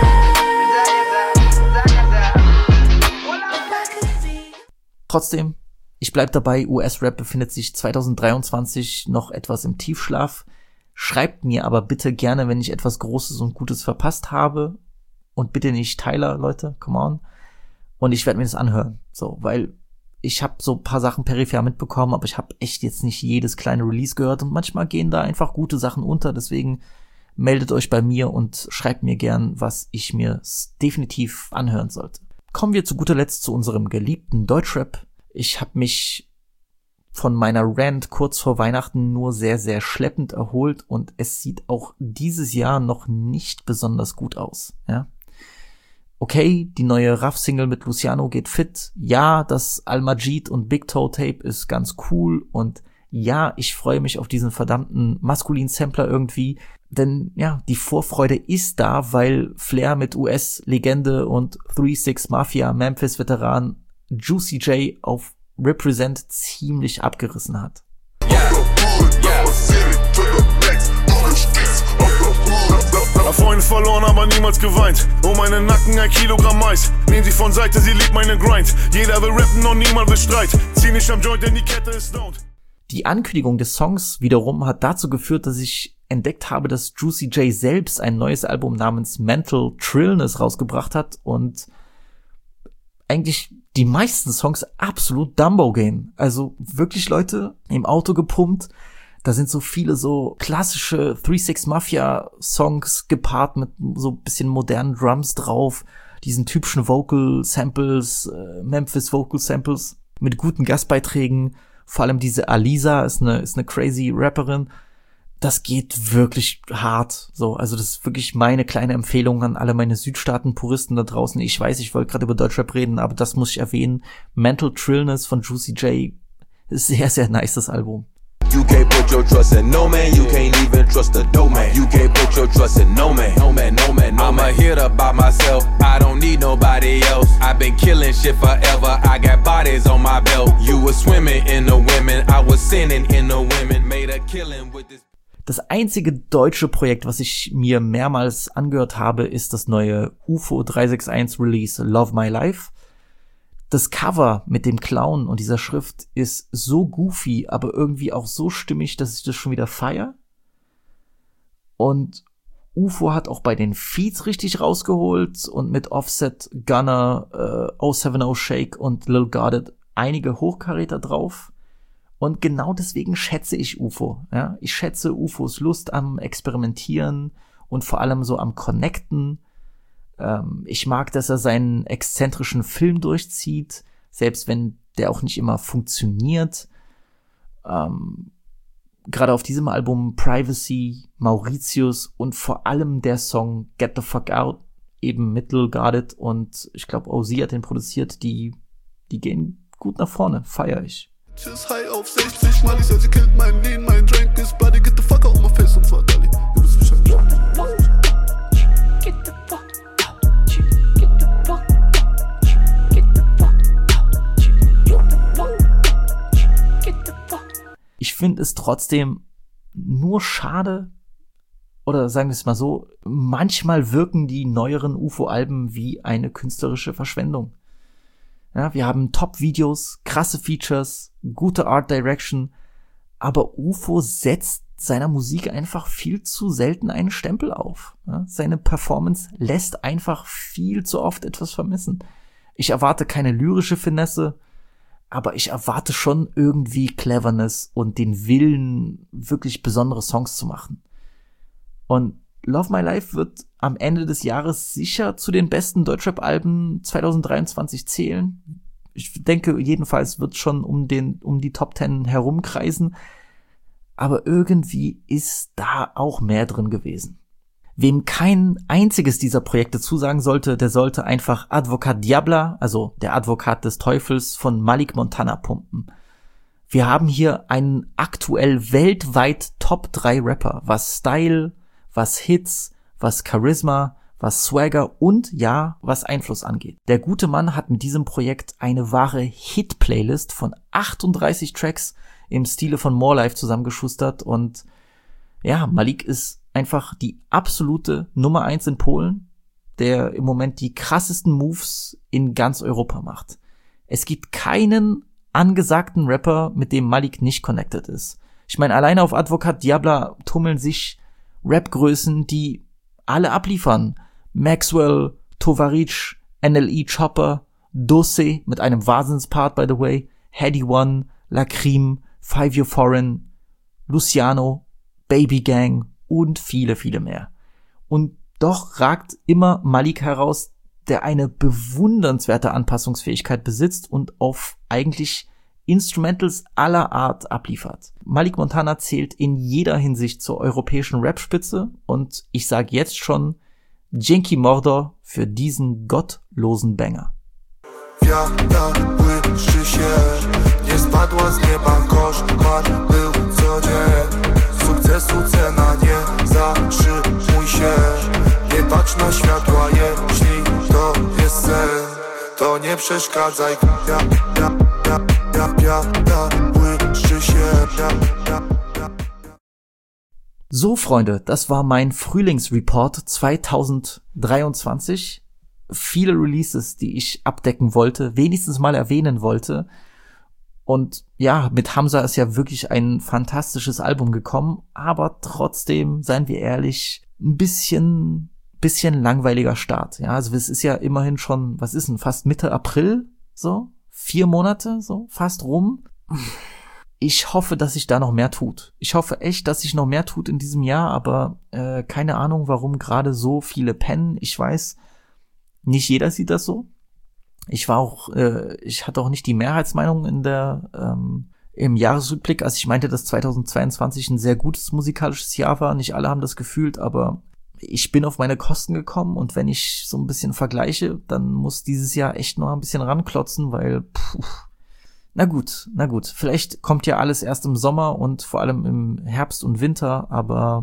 girl. Trotzdem, ich bleib dabei, US-Rap befindet sich 2023 noch etwas im Tiefschlaf. Schreibt mir aber bitte gerne, wenn ich etwas Großes und Gutes verpasst habe. Und bitte nicht Tyler, Leute, come on. Und ich werde mir das anhören. So, weil ich habe so ein paar Sachen peripher mitbekommen, aber ich habe echt jetzt nicht jedes kleine Release gehört. Und manchmal gehen da einfach gute Sachen unter. Deswegen meldet euch bei mir und schreibt mir gern, was ich mir definitiv anhören sollte. Kommen wir zu guter Letzt zu unserem geliebten Deutschrap. Ich habe mich von meiner Rant kurz vor Weihnachten nur sehr, sehr schleppend erholt und es sieht auch dieses Jahr noch nicht besonders gut aus. Ja, okay, die neue Raff-Single mit Luciano geht fit. Ja, das Al-Majid und Big Toe Tape ist ganz cool und ja, ich freue mich auf diesen verdammten maskulinen Sampler irgendwie, denn ja, die Vorfreude ist da, weil Flair mit US-Legende und 3-6 Mafia Memphis-Veteran Juicy J auf Represent ziemlich abgerissen hat. Freunde verloren, aber niemals geweint. Meinen Nacken 1 Kilogramm Mais. Nehmen sie von Seite, sie liebt meinen Grind. Jeder will rappen und niemand will Streit. Zieh nicht am Joint, denn die Kette ist stoned. Die Ankündigung des Songs wiederum hat dazu geführt, dass ich entdeckt habe, dass Juicy J selbst ein neues Album namens Mental Trillness rausgebracht hat und eigentlich die meisten Songs absolut Dumbo gehen. Also wirklich, Leute, im Auto gepumpt. Da sind so viele so klassische 3-6 Mafia Songs gepaart mit so ein bisschen modernen Drums drauf, diesen typischen Vocal Samples, Memphis Vocal Samples mit guten Gastbeiträgen. Vor allem diese Alisa ist eine crazy Rapperin. Das geht wirklich hart. So, also das ist wirklich meine kleine Empfehlung an alle meine Südstaaten-Puristen da draußen. Ich weiß, ich wollte gerade über Deutschrap reden, aber das muss ich erwähnen. Mental Trillness von Juicy J ist sehr, sehr nice, das Album. You can't put your trust in no man, you can't even trust a dope man. You can't put your trust in no man, no man, no man, no man. I'm a hitter by myself, I don't need nobody else. I've been killing shit forever, I got bodies on my belt. You were swimming in the women, I was sinning in the women. Made a killing with this. Das einzige deutsche Projekt, was ich mir mehrmals angehört habe, ist das neue UFO 361 Release Love My Life. Das Cover mit dem Clown und dieser Schrift ist so goofy, aber irgendwie auch so stimmig, dass ich das schon wieder feiere. Und UFO hat auch bei den Feats richtig rausgeholt und mit Offset, Gunna, 070 Shake und Lil Guarded einige Hochkaräter drauf. Und genau deswegen schätze ich UFO. Ja? Ich schätze UFOs Lust am Experimentieren und vor allem so am Connecten. Ich mag, dass er seinen exzentrischen Film durchzieht, selbst wenn der auch nicht immer funktioniert. Gerade auf diesem Album Privacy, Mauritius und vor allem der Song Get the Fuck Out, eben mit Lil Guarded und ich glaube OZ hat den produziert, die gehen gut nach vorne, feier ich. Just high auf 60, Mali sagt, sie killt meinen Lean, mein Drink ist Buddy, get the fuck out my face und zwar Dali. Du bist Bescheid. Get the fuck. Ich finde es trotzdem nur schade, oder sagen wir es mal so, manchmal wirken die neueren UFO-Alben wie eine künstlerische Verschwendung. Ja, wir haben Top-Videos, krasse Features, gute Art Direction, aber UFO setzt seiner Musik einfach viel zu selten einen Stempel auf. Ja, seine Performance lässt einfach viel zu oft etwas vermissen. Ich erwarte keine lyrische Finesse, aber ich erwarte schon irgendwie Cleverness und den Willen, wirklich besondere Songs zu machen. Und Love My Life wird am Ende des Jahres sicher zu den besten Deutschrap-Alben 2023 zählen. Ich denke jedenfalls wird schon um die Top 10 herumkreisen. Aber irgendwie ist da auch mehr drin gewesen. Wem kein einziges dieser Projekte zusagen sollte, der sollte einfach Advocat Diabla, also der Advokat des Teufels von Malik Montana pumpen. Wir haben hier einen aktuell weltweit Top 3 Rapper, was Style, was Hits, was Charisma, was Swagger und ja, was Einfluss angeht. Der gute Mann hat mit diesem Projekt eine wahre Hit-Playlist von 38 Tracks im Stile von More Life zusammengeschustert und ja, Malik ist einfach die absolute Nummer 1 in Polen, der im Moment die krassesten Moves in ganz Europa macht. Es gibt keinen angesagten Rapper, mit dem Malik nicht connected ist. Ich meine, alleine auf Advocat Diabla tummeln sich Rap-Größen, die alle abliefern. Maxwell, Tovaric, NLE Chopper, Dosse mit einem Wahnsinnspart, by the way, Heady One, Lacrim, 5 Year Foreign, Luciano, Baby Gang und viele, viele mehr. Und doch ragt immer Malik heraus, der eine bewundernswerte Anpassungsfähigkeit besitzt und auf eigentlich Instrumentals aller Art abliefert. Malik Montana zählt in jeder Hinsicht zur europäischen Rap-Spitze und ich sage jetzt schon Dzięki Mordor für diesen gottlosen Banger. Wiatr błyszczy się, nie spadła z nieba, koszmar był codzienny. Sukcesu cena, nie zatrzymuj się, nie patrz na światła, jeśli to jest sen, to nie przeszkadzaj. So, Freunde, das war mein Frühlingsreport 2023. Viele Releases, die ich abdecken wollte, wenigstens mal erwähnen wollte. Und ja, mit Hamza ist ja wirklich ein fantastisches Album gekommen, aber trotzdem, seien wir ehrlich, ein bisschen langweiliger Start. Ja, also es ist ja immerhin schon, was ist denn, fast Mitte April, so 4 Monate, so fast rum. Ich hoffe, dass sich da noch mehr tut. Ich hoffe echt, dass sich noch mehr tut in diesem Jahr, aber keine Ahnung, warum gerade so viele pennen. Ich weiß, nicht jeder sieht das so. Ich hatte auch nicht die Mehrheitsmeinung im Jahresrückblick, als ich meinte, dass 2022 ein sehr gutes musikalisches Jahr war. Nicht alle haben das gefühlt, aber ich bin auf meine Kosten gekommen und wenn ich so ein bisschen vergleiche, dann muss dieses Jahr echt noch ein bisschen ranklotzen, weil Na gut. Vielleicht kommt ja alles erst im Sommer und vor allem im Herbst und Winter, aber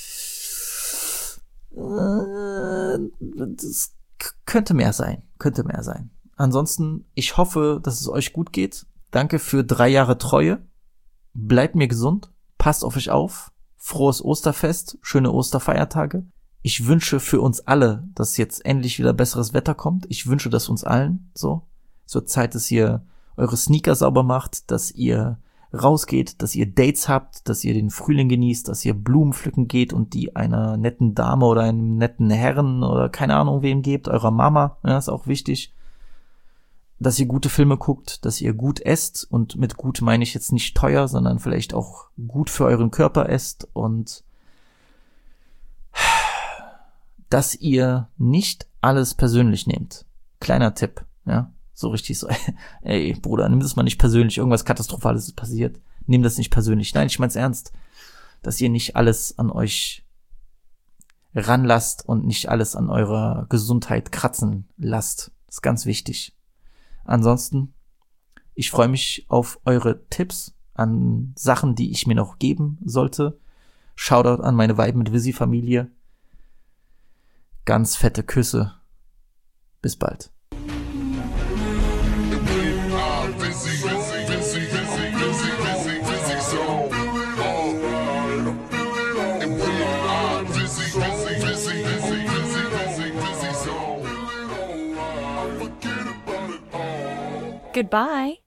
das könnte mehr sein. Ansonsten, ich hoffe, dass es euch gut geht. Danke für 3 Jahre Treue. Bleibt mir gesund. Passt auf euch auf. Frohes Osterfest. Schöne Osterfeiertage. Ich wünsche für uns alle, dass jetzt endlich wieder besseres Wetter kommt. Ich wünsche das uns allen so. Es wird Zeit, dass ihr eure Sneaker sauber macht, dass ihr rausgeht, dass ihr Dates habt, dass ihr den Frühling genießt, dass ihr Blumen pflücken geht und die einer netten Dame oder einem netten Herren oder keine Ahnung wem gebt, eurer Mama, ja, ist auch wichtig. Dass ihr gute Filme guckt, dass ihr gut esst und mit gut meine ich jetzt nicht teuer, sondern vielleicht auch gut für euren Körper esst und dass ihr nicht alles persönlich nehmt. Kleiner Tipp, ja. So richtig so, ey, Bruder, nimm das mal nicht persönlich, irgendwas Katastrophales ist passiert. Nimm das nicht persönlich. Nein, ich mein's ernst. Dass ihr nicht alles an euch ranlasst und nicht alles an eurer Gesundheit kratzen lasst. Das ist ganz wichtig. Ansonsten, ich freue mich auf eure Tipps an Sachen, die ich mir noch geben sollte. Shoutout an meine Vibe mit Visi Familie. Ganz fette Küsse. Bis bald. Goodbye.